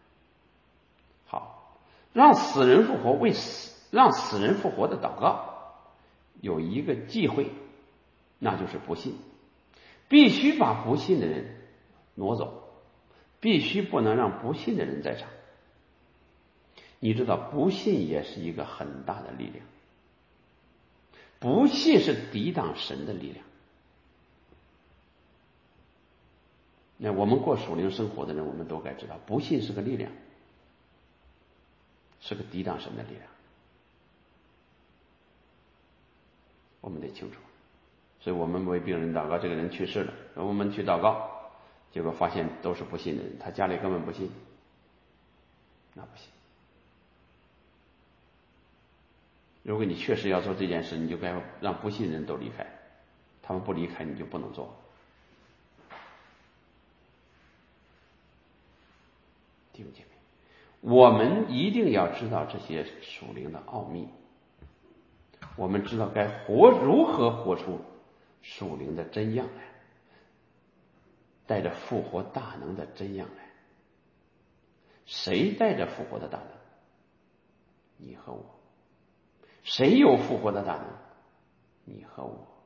好，让死人复活，让死人复活的祷告有一个忌讳，那就是不信。必须把不信的人挪走，必须不能让不信的人在场。你知道不信也是一个很大的力量，不信是抵挡神的力量。那我们过属灵生活的人，我们都该知道，不信是个力量，是个抵挡神的力量，我们得清楚。所以我们为病人祷告，这个人去世了，我们去祷告，结果发现都是不信的人，他家里根本不信，那不行。如果你确实要做这件事，你就该让不信的人都离开，他们不离开你就不能做。弟兄姐妹，我们一定要知道这些属灵的奥秘，我们知道该如何活出属灵的真样来，带着复活大能的真样来。谁带着复活的大能？你和我。谁有复活的大能？你和我。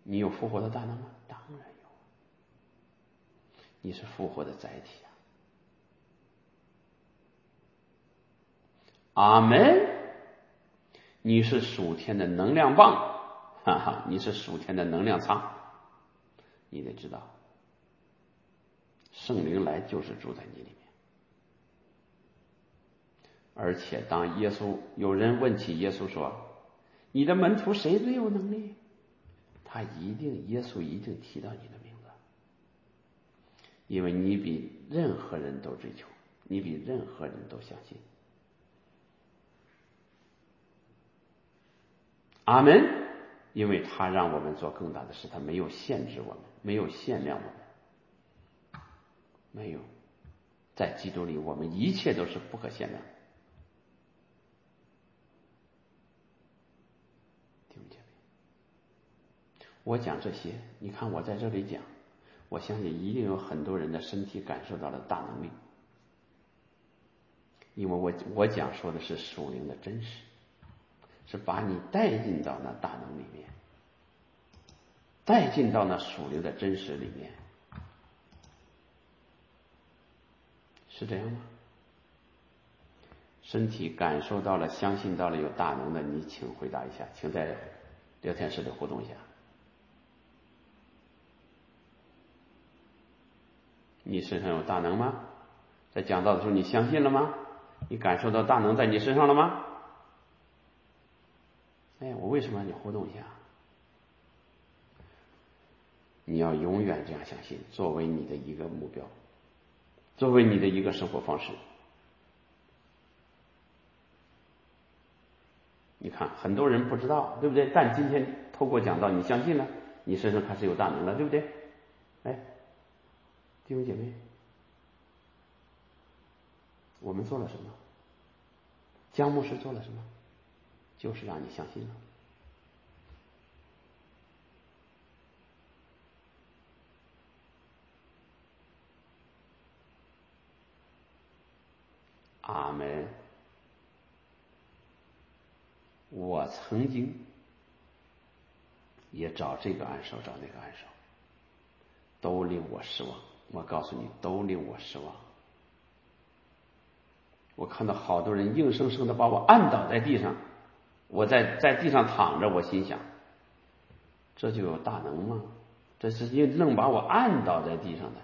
你有复活的大能吗？当然有，你是复活的载体啊。阿门。你是属天的能量棒，哈哈，你是属天的能量仓。你得知道，圣灵来就是住在你里面。而且当耶稣有人问起耶稣说，你的门徒谁最有能力？耶稣一定提到你的名字，因为你比任何人都追求，你比任何人都相信。阿门。因为他让我们做更大的事，他没有限制我们，没有限量我们，没有。在基督里，我们一切都是不可限量的。弟兄姐妹，我讲这些，你看我在这里讲，我相信一定有很多人的身体感受到了大能力，因为我讲说的是属灵的真实，是把你带进到那大能里面，带进到那属灵的真实里面，是这样吗？身体感受到了，相信到了有大能的，你请回答一下，请在聊天室里互动一下。你身上有大能吗？在讲道的时候你相信了吗？你感受到大能在你身上了吗？哎，我为什么让你互动一下？你要永远这样相信，作为你的一个目标，作为你的一个生活方式。你看很多人不知道，对不对？但今天透过讲道你相信了，你身上开始有大能了，对不对？哎，弟兄姐妹，我们做了什么？江牧师做了什么？就是让你相信了。阿门。我曾经也找这个按手，找那个按手，都令我失望。我告诉你，都令我失望。我看到好多人硬生生的把我按倒在地上，我在地上躺着，我心想，这就有大能吗？这是能把我按倒在地上的，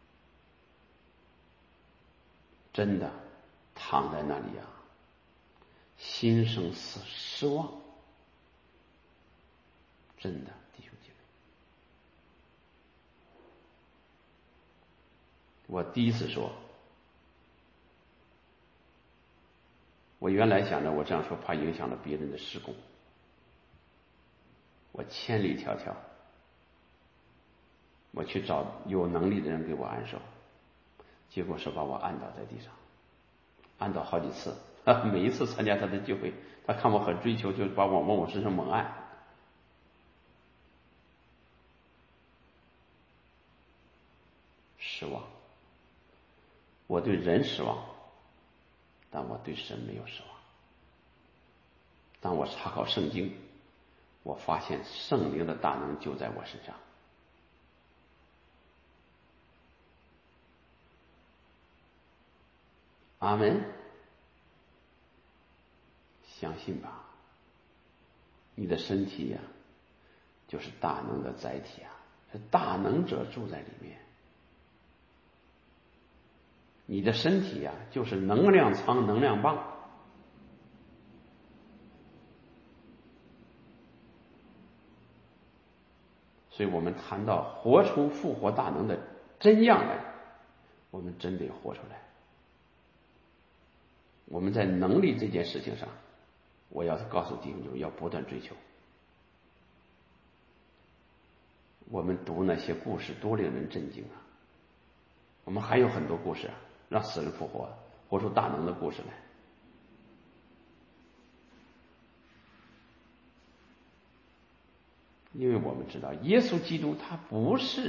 真的躺在那里啊，心生失望，真的，弟兄姐妹。我第一次说，我原来想着我这样说怕影响了别人的事工，我千里迢迢我去找有能力的人给我按手，结果是把我按倒在地上，按倒好几次，每一次参加他的聚会，他看我很追求，就把我往我身上猛按。失望，我对人失望，但我对神没有失望。当我查考圣经，我发现圣灵的大能就在我身上。阿门。相信吧，你的身体呀，就是大能的载体啊，是大能者住在里面。你的身体呀，就是能量仓、能量棒。所以我们谈到活出复活大能的真样来，我们真得活出来。我们在能力这件事情上，我要告诉弟兄姊妹要不断追求。我们读那些故事多令人震惊啊！我们还有很多故事啊，让死人复活，活出大能的故事来。因为我们知道耶稣基督他不是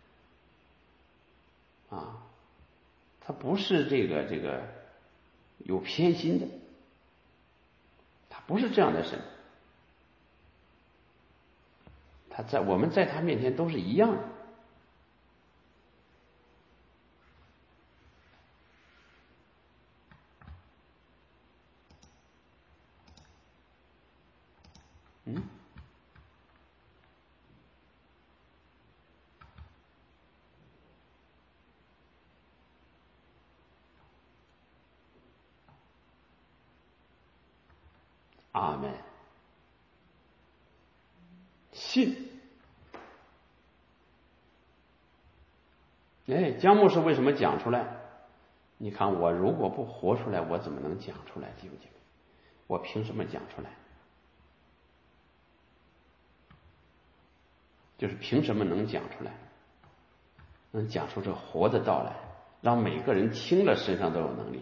他不是这个有偏心的，他不是这样的神， 我们在他面前都是一样的。阿门。信。姜牧师为什么讲出来？你看我如果不活出来，我怎么能讲出来？记不记得？我凭什么讲出来？就是凭什么能讲出来？能讲出这活的道来，让每个人听了身上都有能力。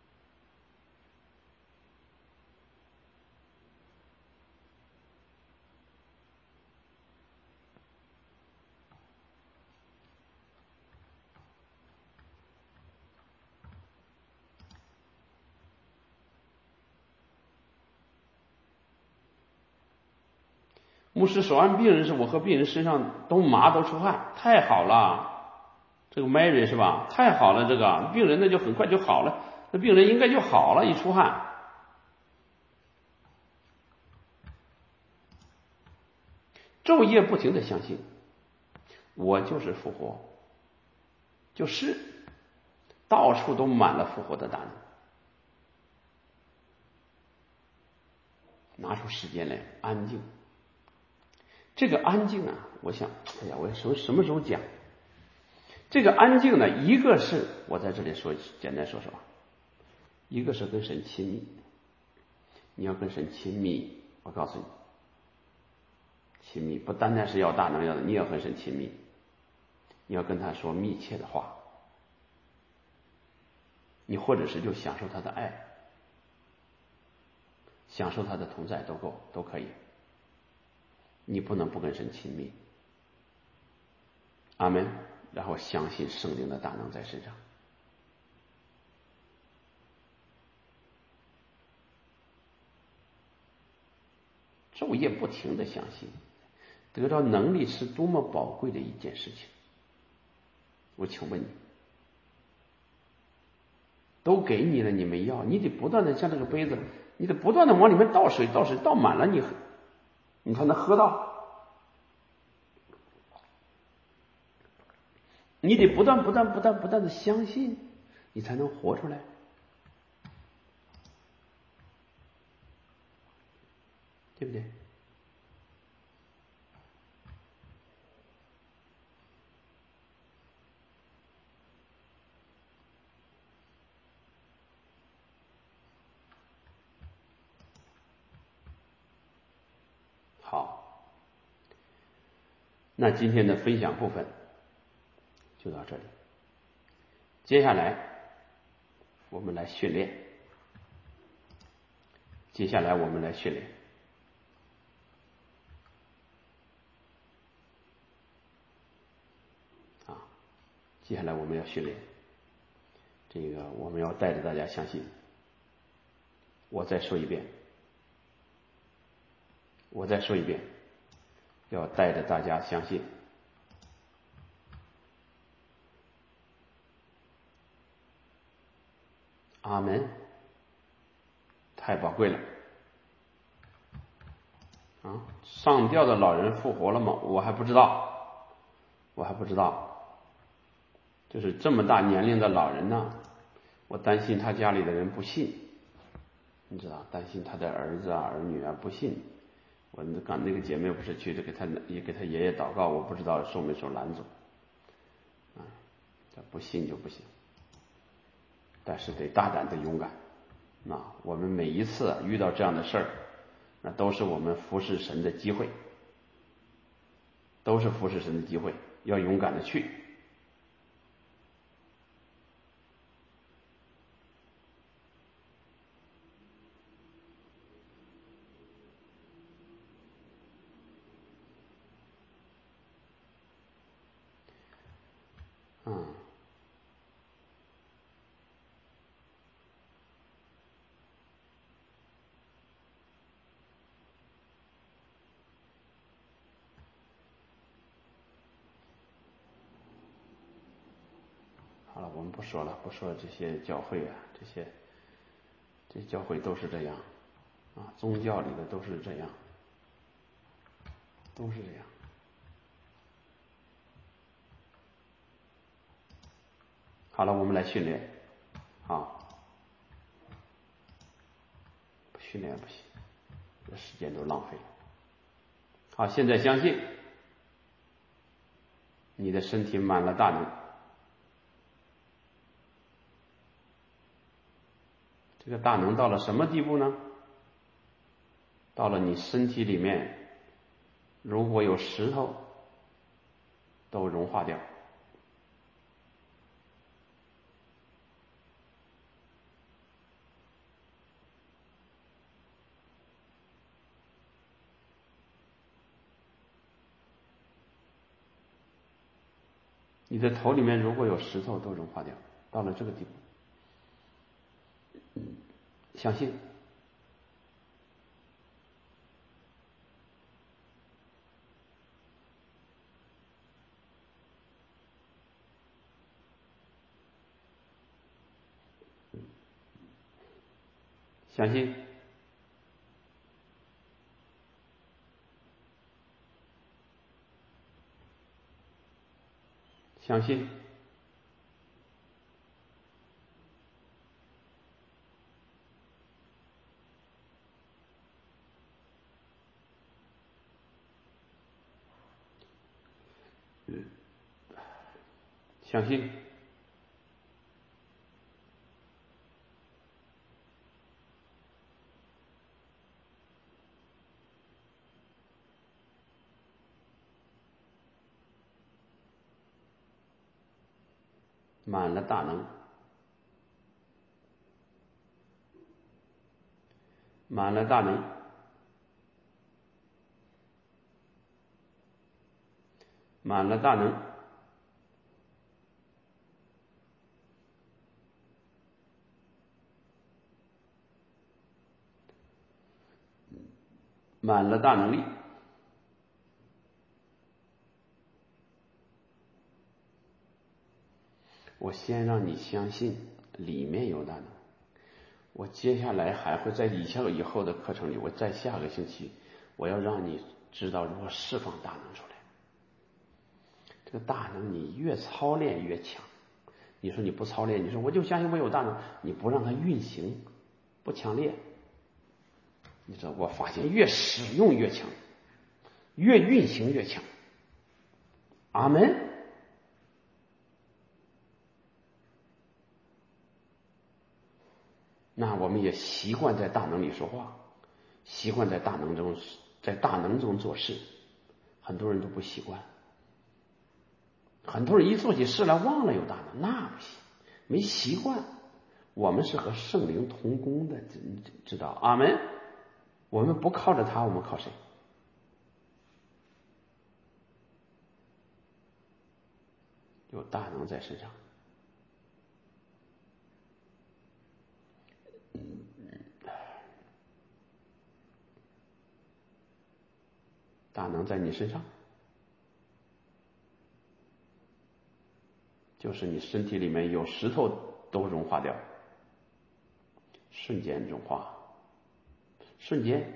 牧师手按病人时，我和病人身上都麻都出汗，太好了。这个 Mary 是吧？太好了，这个病人那就很快就好了，那病人应该就好了，一出汗。昼夜不停的相信，我就是复活，就是到处都满了复活的大能。拿出时间来安静。这个安静啊，我想，我什么时候讲？这个安静呢，一个是我在这里说，简单说说，一个是跟神亲密。你要跟神亲密，我告诉你，亲密不单单是要大能，你也要跟神亲密，你要跟他说密切的话，你或者是就享受他的爱，享受他的同在都可以。你不能不跟神亲密。阿门。然后相信圣灵的大能在身上。昼夜不停的相信，得到能力是多么宝贵的一件事情。我请问你，都给你了，你没要，你得不断的像这个杯子，你得不断的往里面倒水，倒满了，你才能喝到。你得不断的相信，你才能活出来，对不对？好，那今天的分享部分就到这里，接下来我们来训练。接下来我们要训练。这个我们要带着大家相信。我再说一遍，要带着大家相信。阿门。太宝贵了。上吊的老人复活了吗？我还不知道。就是这么大年龄的老人呢，我担心他家里的人不信，你知道，担心他的儿子啊、儿女啊不信。我那个姐妹不是去给他爷爷祷告，我不知道受没受拦阻。不信就不行，但是得大胆的勇敢。我们每一次遇到这样的事儿，那都是我们服侍神的机会，要勇敢的去。 我们不说了，不说这些教会啊，这教会都是这样啊，宗教里的都是这样，都是这样。好了，我们来训练，好，不训练不行，这时间都浪费了。好，现在相信你的身体满了大能。这个大能到了什么地步呢？到了你身体里面如果有石头都融化掉。你的头里面如果有石头都融化掉，到了这个地步，相信相信相信相信满了大能，满了大能，满了大能，满了大能力。我先让你相信里面有大能，我接下来还会在以后的课程里，我在下个星期我要让你知道如何释放大能出来。这个大能你越操练越强。你说你不操练，你说我就相信我有大能，你不让它运行，不强烈，你知道我发现越使用越强，越运行越强。阿门。那我们也习惯在大能里说话，习惯在大能中做事。很多人都不习惯，很多人一做起事来忘了有大能，那不行，没习惯。我们是和圣灵同工的，知道？阿门。我们不靠着他，我们靠谁？有大能在身上。大能在你身上，就是你身体里面有石头都融化掉，瞬间融化，瞬间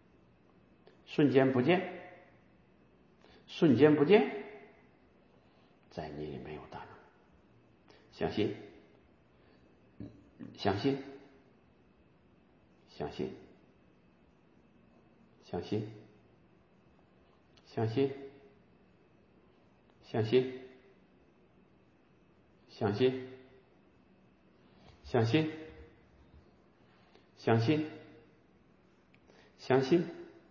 不见，瞬间不见，在你里面有大能。相信，相信，相信，相信，相信，相信，相信，相信，相信，相信，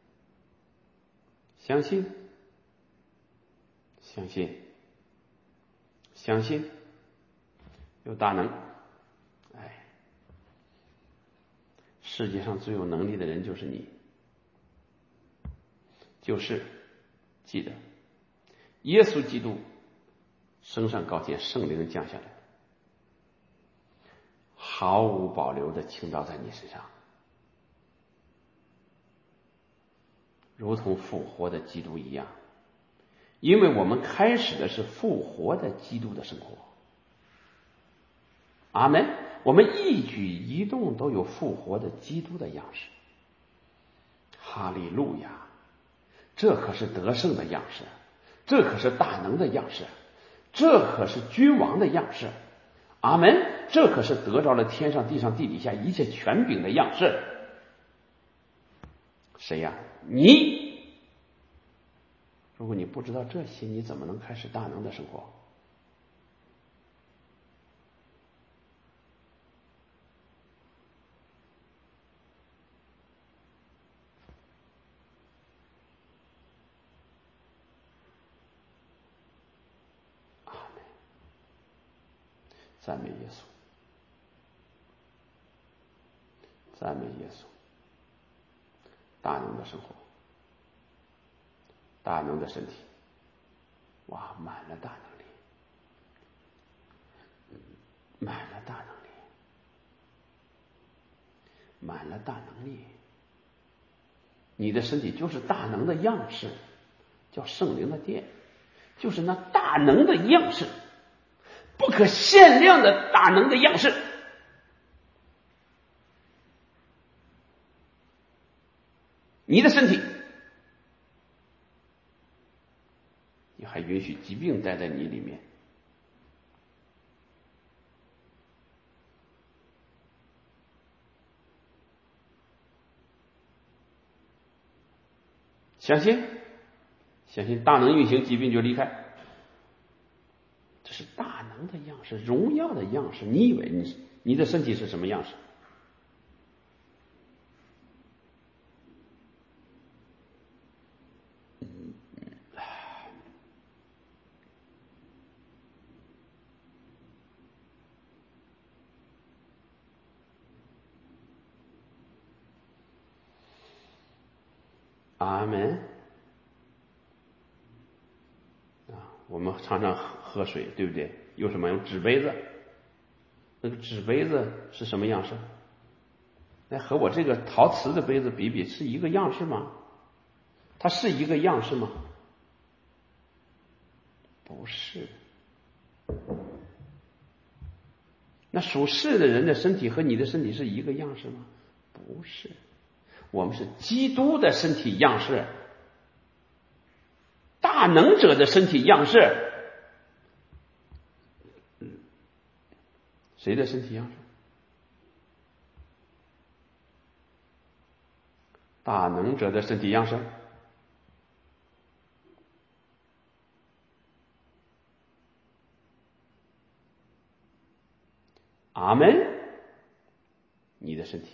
相信，相信，相信，有大能。哎，世界上最有能力的人就是你，就是记得耶稣基督升上高天，圣灵降下来，毫无保留的倾倒在你身上，如同复活的基督一样。因为我们开始的是复活的基督的生活， 阿门。我们一举一动都有复活的基督的样式。哈利路亚！这可是得胜的样式，这可是大能的样式，这可是君王的样式。阿门。这可是得着了天上地上地底下一切权柄的样式。谁呀？你。如果你不知道这些，你怎么能开始大能的生活？阿门。赞美耶稣，赞美耶稣。大能的生活，大能的身体，哇，满了大能力，满了大能力，满了大能力。你的身体就是大能的样式，叫圣灵的殿，就是那大能的样式，不可限量的大能的样式。你的身体，你还允许疾病待在你里面。相信大能运行，疾病就离开。这是大能的样式，荣耀的样式。你以为你的身体是什么样式？阿门。我们常常喝水，对不对？用什么？用纸杯子。那个纸杯子是什么样式？那和我这个陶瓷的杯子比比，是一个样式吗？它是一个样式吗？不是。那属世的人的身体和你的身体是一个样式吗？不是。我们是基督的身体样式，大能者的身体样式。谁的身体样式？大能者的身体样式。阿门。你的身体，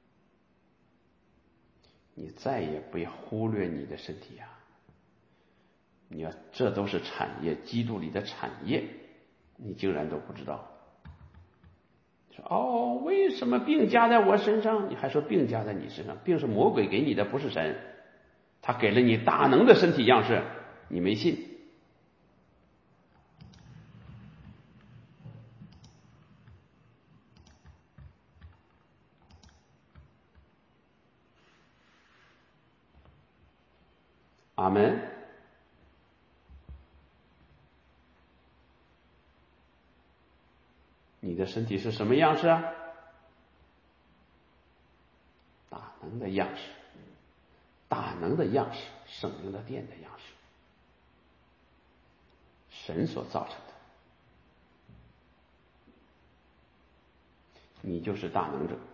你再也不要忽略你的身体呀！你要，这都是产业，基督里的产业，你竟然都不知道。说哦，为什么病加在我身上？你还说病加在你身上？病是魔鬼给你的，不是神。他给了你大能的身体样式，你没信。阿门。你的身体是什么样式啊？大能的样式，大能的样式，圣灵的殿的样式，神所造成的。你就是大能者。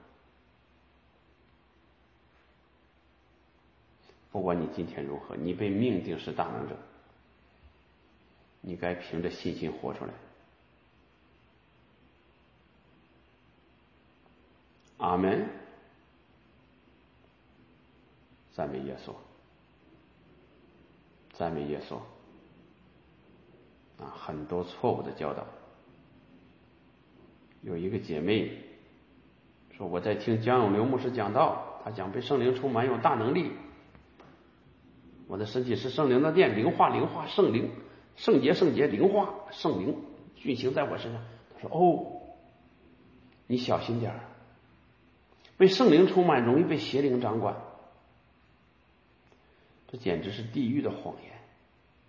不管你今天如何，你被命定是大能者，你该凭着信心活出来。阿门。赞美耶稣，赞美耶稣。很多错误的教导。有一个姐妹说，我在听江永流牧师讲道，他讲被圣灵充满有大能力，我的身体是圣灵的殿，灵化灵化，圣灵圣洁圣洁，灵化圣灵运行在我身上。他说哦，你小心点，被圣灵充满容易被邪灵掌管，这简直是地狱的谎言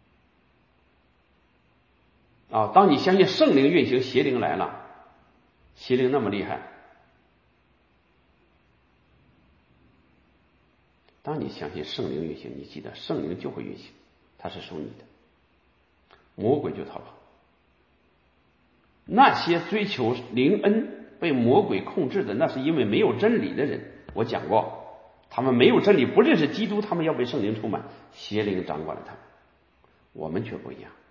当你相信圣灵运行，邪灵来了， 邪灵那么厉害，当你相信圣灵运行，你记得圣灵就会运行，它是属你的，魔鬼就逃跑。那些追求灵恩被魔鬼控制的，那是因为没有真理的人。我讲过，他们没有真理，不认识基督，他们要被圣灵充满，邪灵掌管了他们。我们却不一样。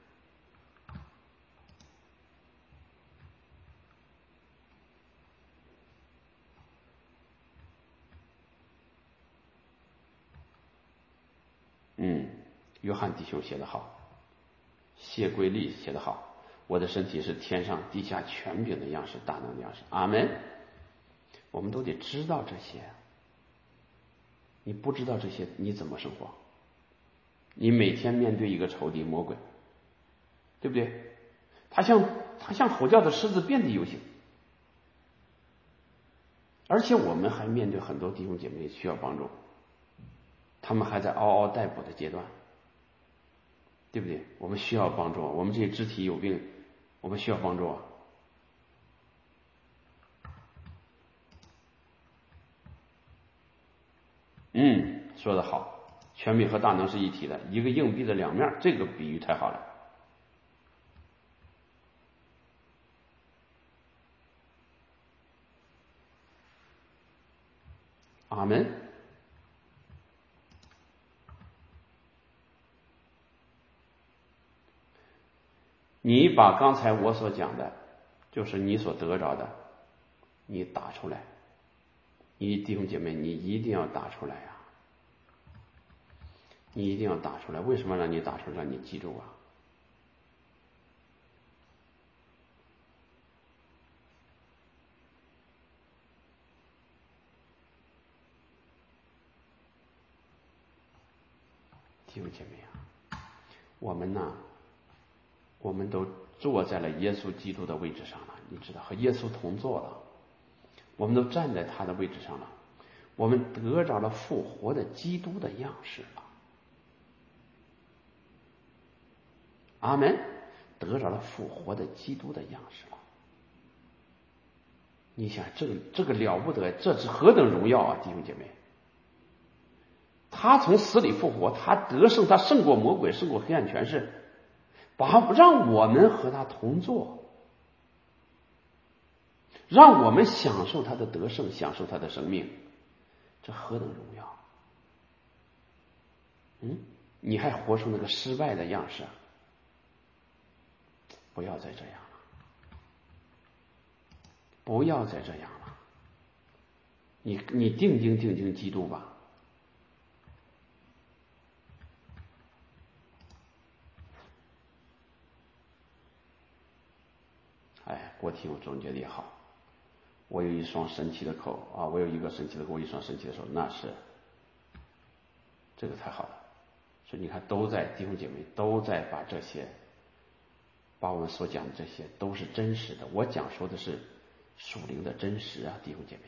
约翰弟兄写得好，谢圭利写得好，我的身体是天上地下权柄的样式，大能的样式。阿门。我们都得知道这些，你不知道这些你怎么生活？你每天面对一个仇敌魔鬼，对不对？他像吼叫的狮子，遍地游行，而且我们还面对很多弟兄姐妹需要帮助，他们还在嗷嗷待哺的阶段，对不对？我们需要帮助，我们这些肢体有病，我们需要帮助啊。说得好，权柄和大能是一体的，一个硬币的两面，这个比喻太好了。阿门。你把刚才我所讲的，就是你所得着的，你打出来。你弟兄姐妹，你一定要打出来啊！你一定要打出来。为什么让你打出来？让你记住啊！弟兄姐妹啊，我们呢，我们都坐在了耶稣基督的位置上了，你知道，和耶稣同坐了，我们都站在他的位置上了，我们得着了复活的基督的样式了。阿门。得着了复活的基督的样式了。你想，这个了不得，这是何等荣耀啊，弟兄姐妹！他从死里复活，他得胜，他胜过魔鬼，胜过黑暗权势，让我们和他同坐，让我们享受他的得胜，享受他的生命，这何等荣耀！你还活出那个失败的样式，不要再这样了，不要再这样了，你定睛基督吧。郭婷总结的也好，我有一双神奇的口啊，我有一个神奇的口，一双神奇的手，那是这个太好了。所以你看，都在弟兄姐妹都在把这些，把我们所讲的这些都是真实的。我讲说的是属灵的真实啊，弟兄姐妹，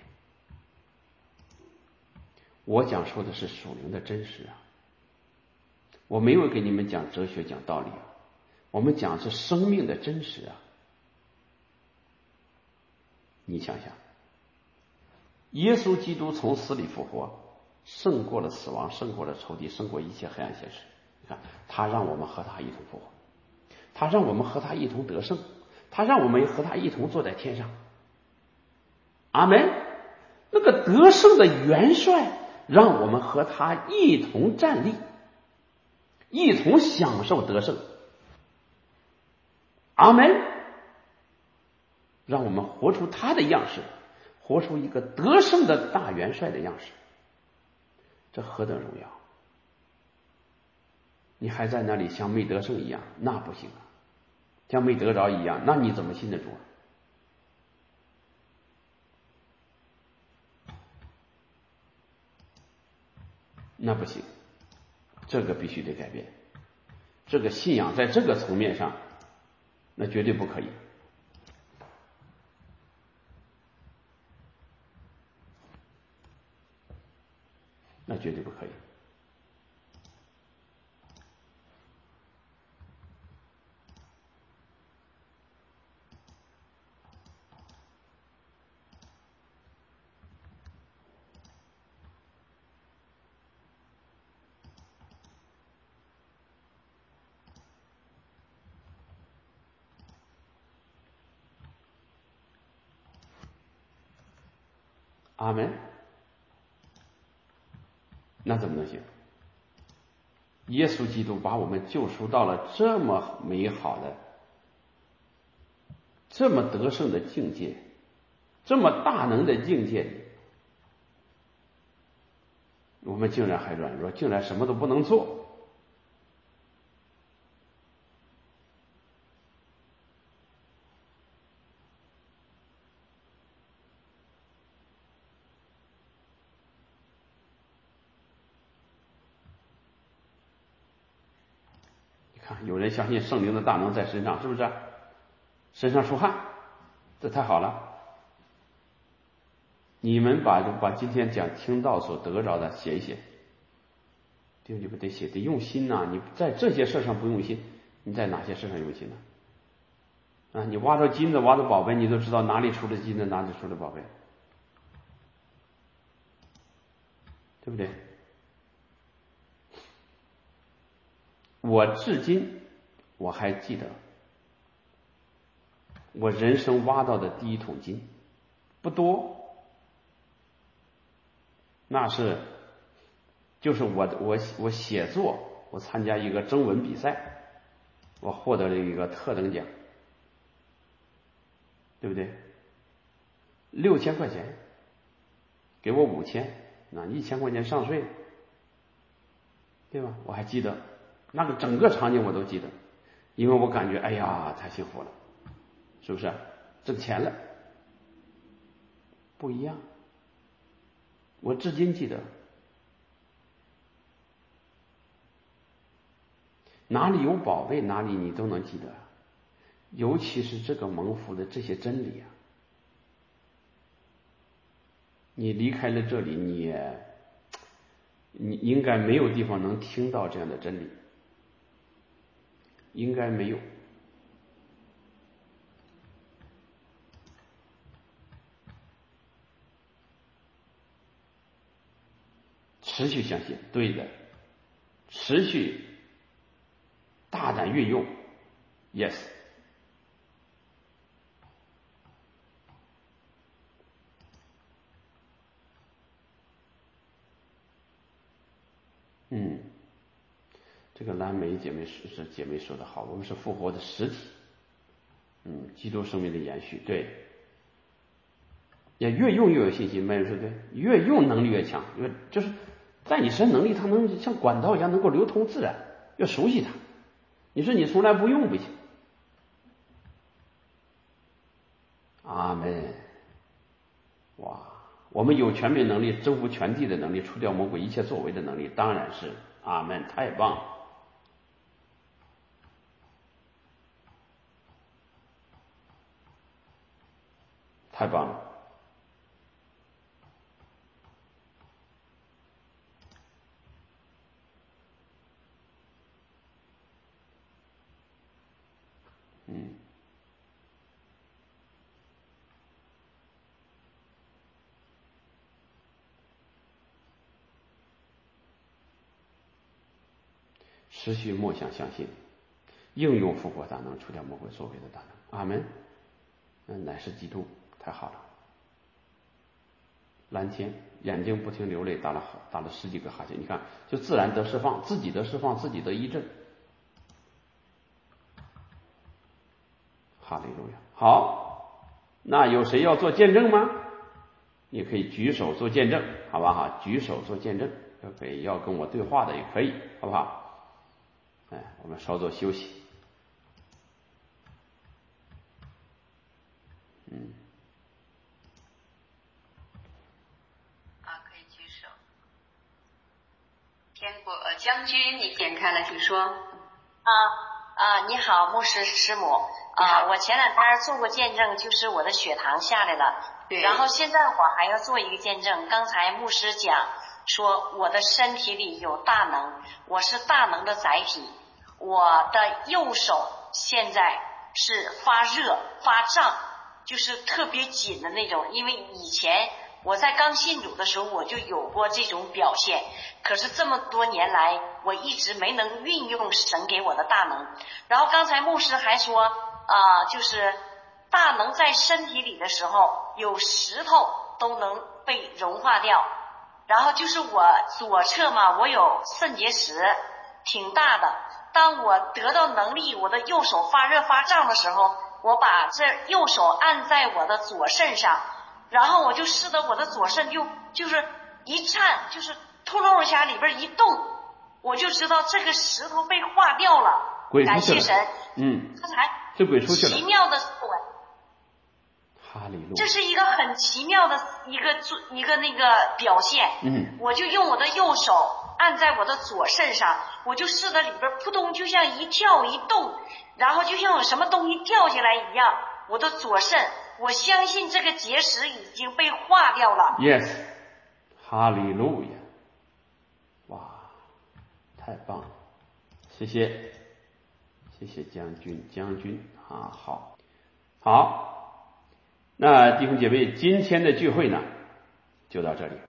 我讲说的是属灵的真实啊。我没有给你们讲哲学讲道理啊，我们讲是生命的真实啊。你想想，耶稣基督从死里复活，胜过了死亡，胜过了仇敌，胜过一切黑暗现实。你看，他让我们和他一同复活，他让我们和他一同得胜，他让我们和他一同坐在天上。阿门。那个得胜的元帅让我们和他一同站立，一同享受得胜。阿门。让我们活出他的样式，活出一个得胜的大元帅的样式，这何等荣耀！你还在那里像没得胜一样，那不行啊，像没得着一样，那你怎么信得住啊？那不行，这个必须得改变，这个信仰在这个层面上，那绝对不可以。那绝对不可以。 阿门。那怎么能行？耶稣基督把我们救赎到了这么美好的、这么得胜的境界，这么大能的境界里，我们竟然还软弱，竟然什么都不能做。有人相信圣灵的大能在身上，是不是？身上出汗，这太好了。你们把今天讲听到所得着的写一写，对不对？得写，得用心呐、你在这些事上不用心，你在哪些事上用心呢？你挖着金子，挖着宝贝，你都知道哪里出的金子，哪里出的宝贝，对不对？我至今我还记得，我人生挖到的第一桶金不多，那是就是我写作，我参加一个征文比赛，我获得了一个特等奖，对不对？6000块钱，给我5000，那1000块钱上税，对吧？我还记得那个整个场景我都记得，因为我感觉哎呀太幸福了，是不是？挣钱了，不一样。我至今记得，哪里有宝贝哪里你都能记得，尤其是这个蒙福的这些真理啊。你离开了这里，你应该没有地方能听到这样的真理，应该没有。持续相信，对的，持续大胆运用 ，yes。这个蓝莓姐妹说的好，我们是复活的实体，基督生命的延续，对。也越用越有信心，没人说对，越用能力越强，就是在你身能力，它能像管道一样能够流通自然，越熟悉它。你说你从来不用不行。阿门。哇，我们有全面能力，征服全地的能力，除掉魔鬼一切作为的能力，当然是阿门，太棒了，太棒了。持续默想相信，应用复活大能，除掉魔鬼作为的大能，阿门。乃是基督，太好了。蓝天，眼睛不停流泪，打了10几个哈欠，你看就自然得释放，自己得释放，自己得医治。哈利路亚。好，那有谁要做见证吗？你可以举手做见证，好吧哈，举手做见证，可以要跟我对话的也可以，好不好？我们稍作休息。 可以举手。天国将军，你点开了，请说。 你好，牧师师母。我前2天做过见证，就是我的血糖下来了。 对。 然后现在我还要做一个见证。刚才牧师讲说我的身体里有大能，我是大能的载体。我的右手现在是发热发胀，就是特别紧的那种。因为以前我在刚信主的时候我就有过这种表现，可是这么多年来我一直没能运用神给我的大能。然后刚才牧师还说就是大能在身体里的时候，有石头都能被融化掉。然后就是我左侧嘛，我有肾结石，挺大的。当我得到能力，我的右手发热发胀的时候，我把这右手按在我的左肾上，然后我就使得我的左肾就是一颤，就是突噜一下里边一动，我就知道这个石头被化掉了。感谢神，刚才这鬼出去了， 奇妙的哈利路亚， 这是一个很奇妙的一个那个表现。我就用我的右手按在我的左肾上，我就试得里边扑通，就像一跳一动，然后就像有什么东西掉下来一样。我的左肾，我相信这个结石已经被化掉了。 Yes， 哈利路亚，哇，太棒了，谢谢将军啊，好，那弟兄姐妹，今天的聚会呢就到这里。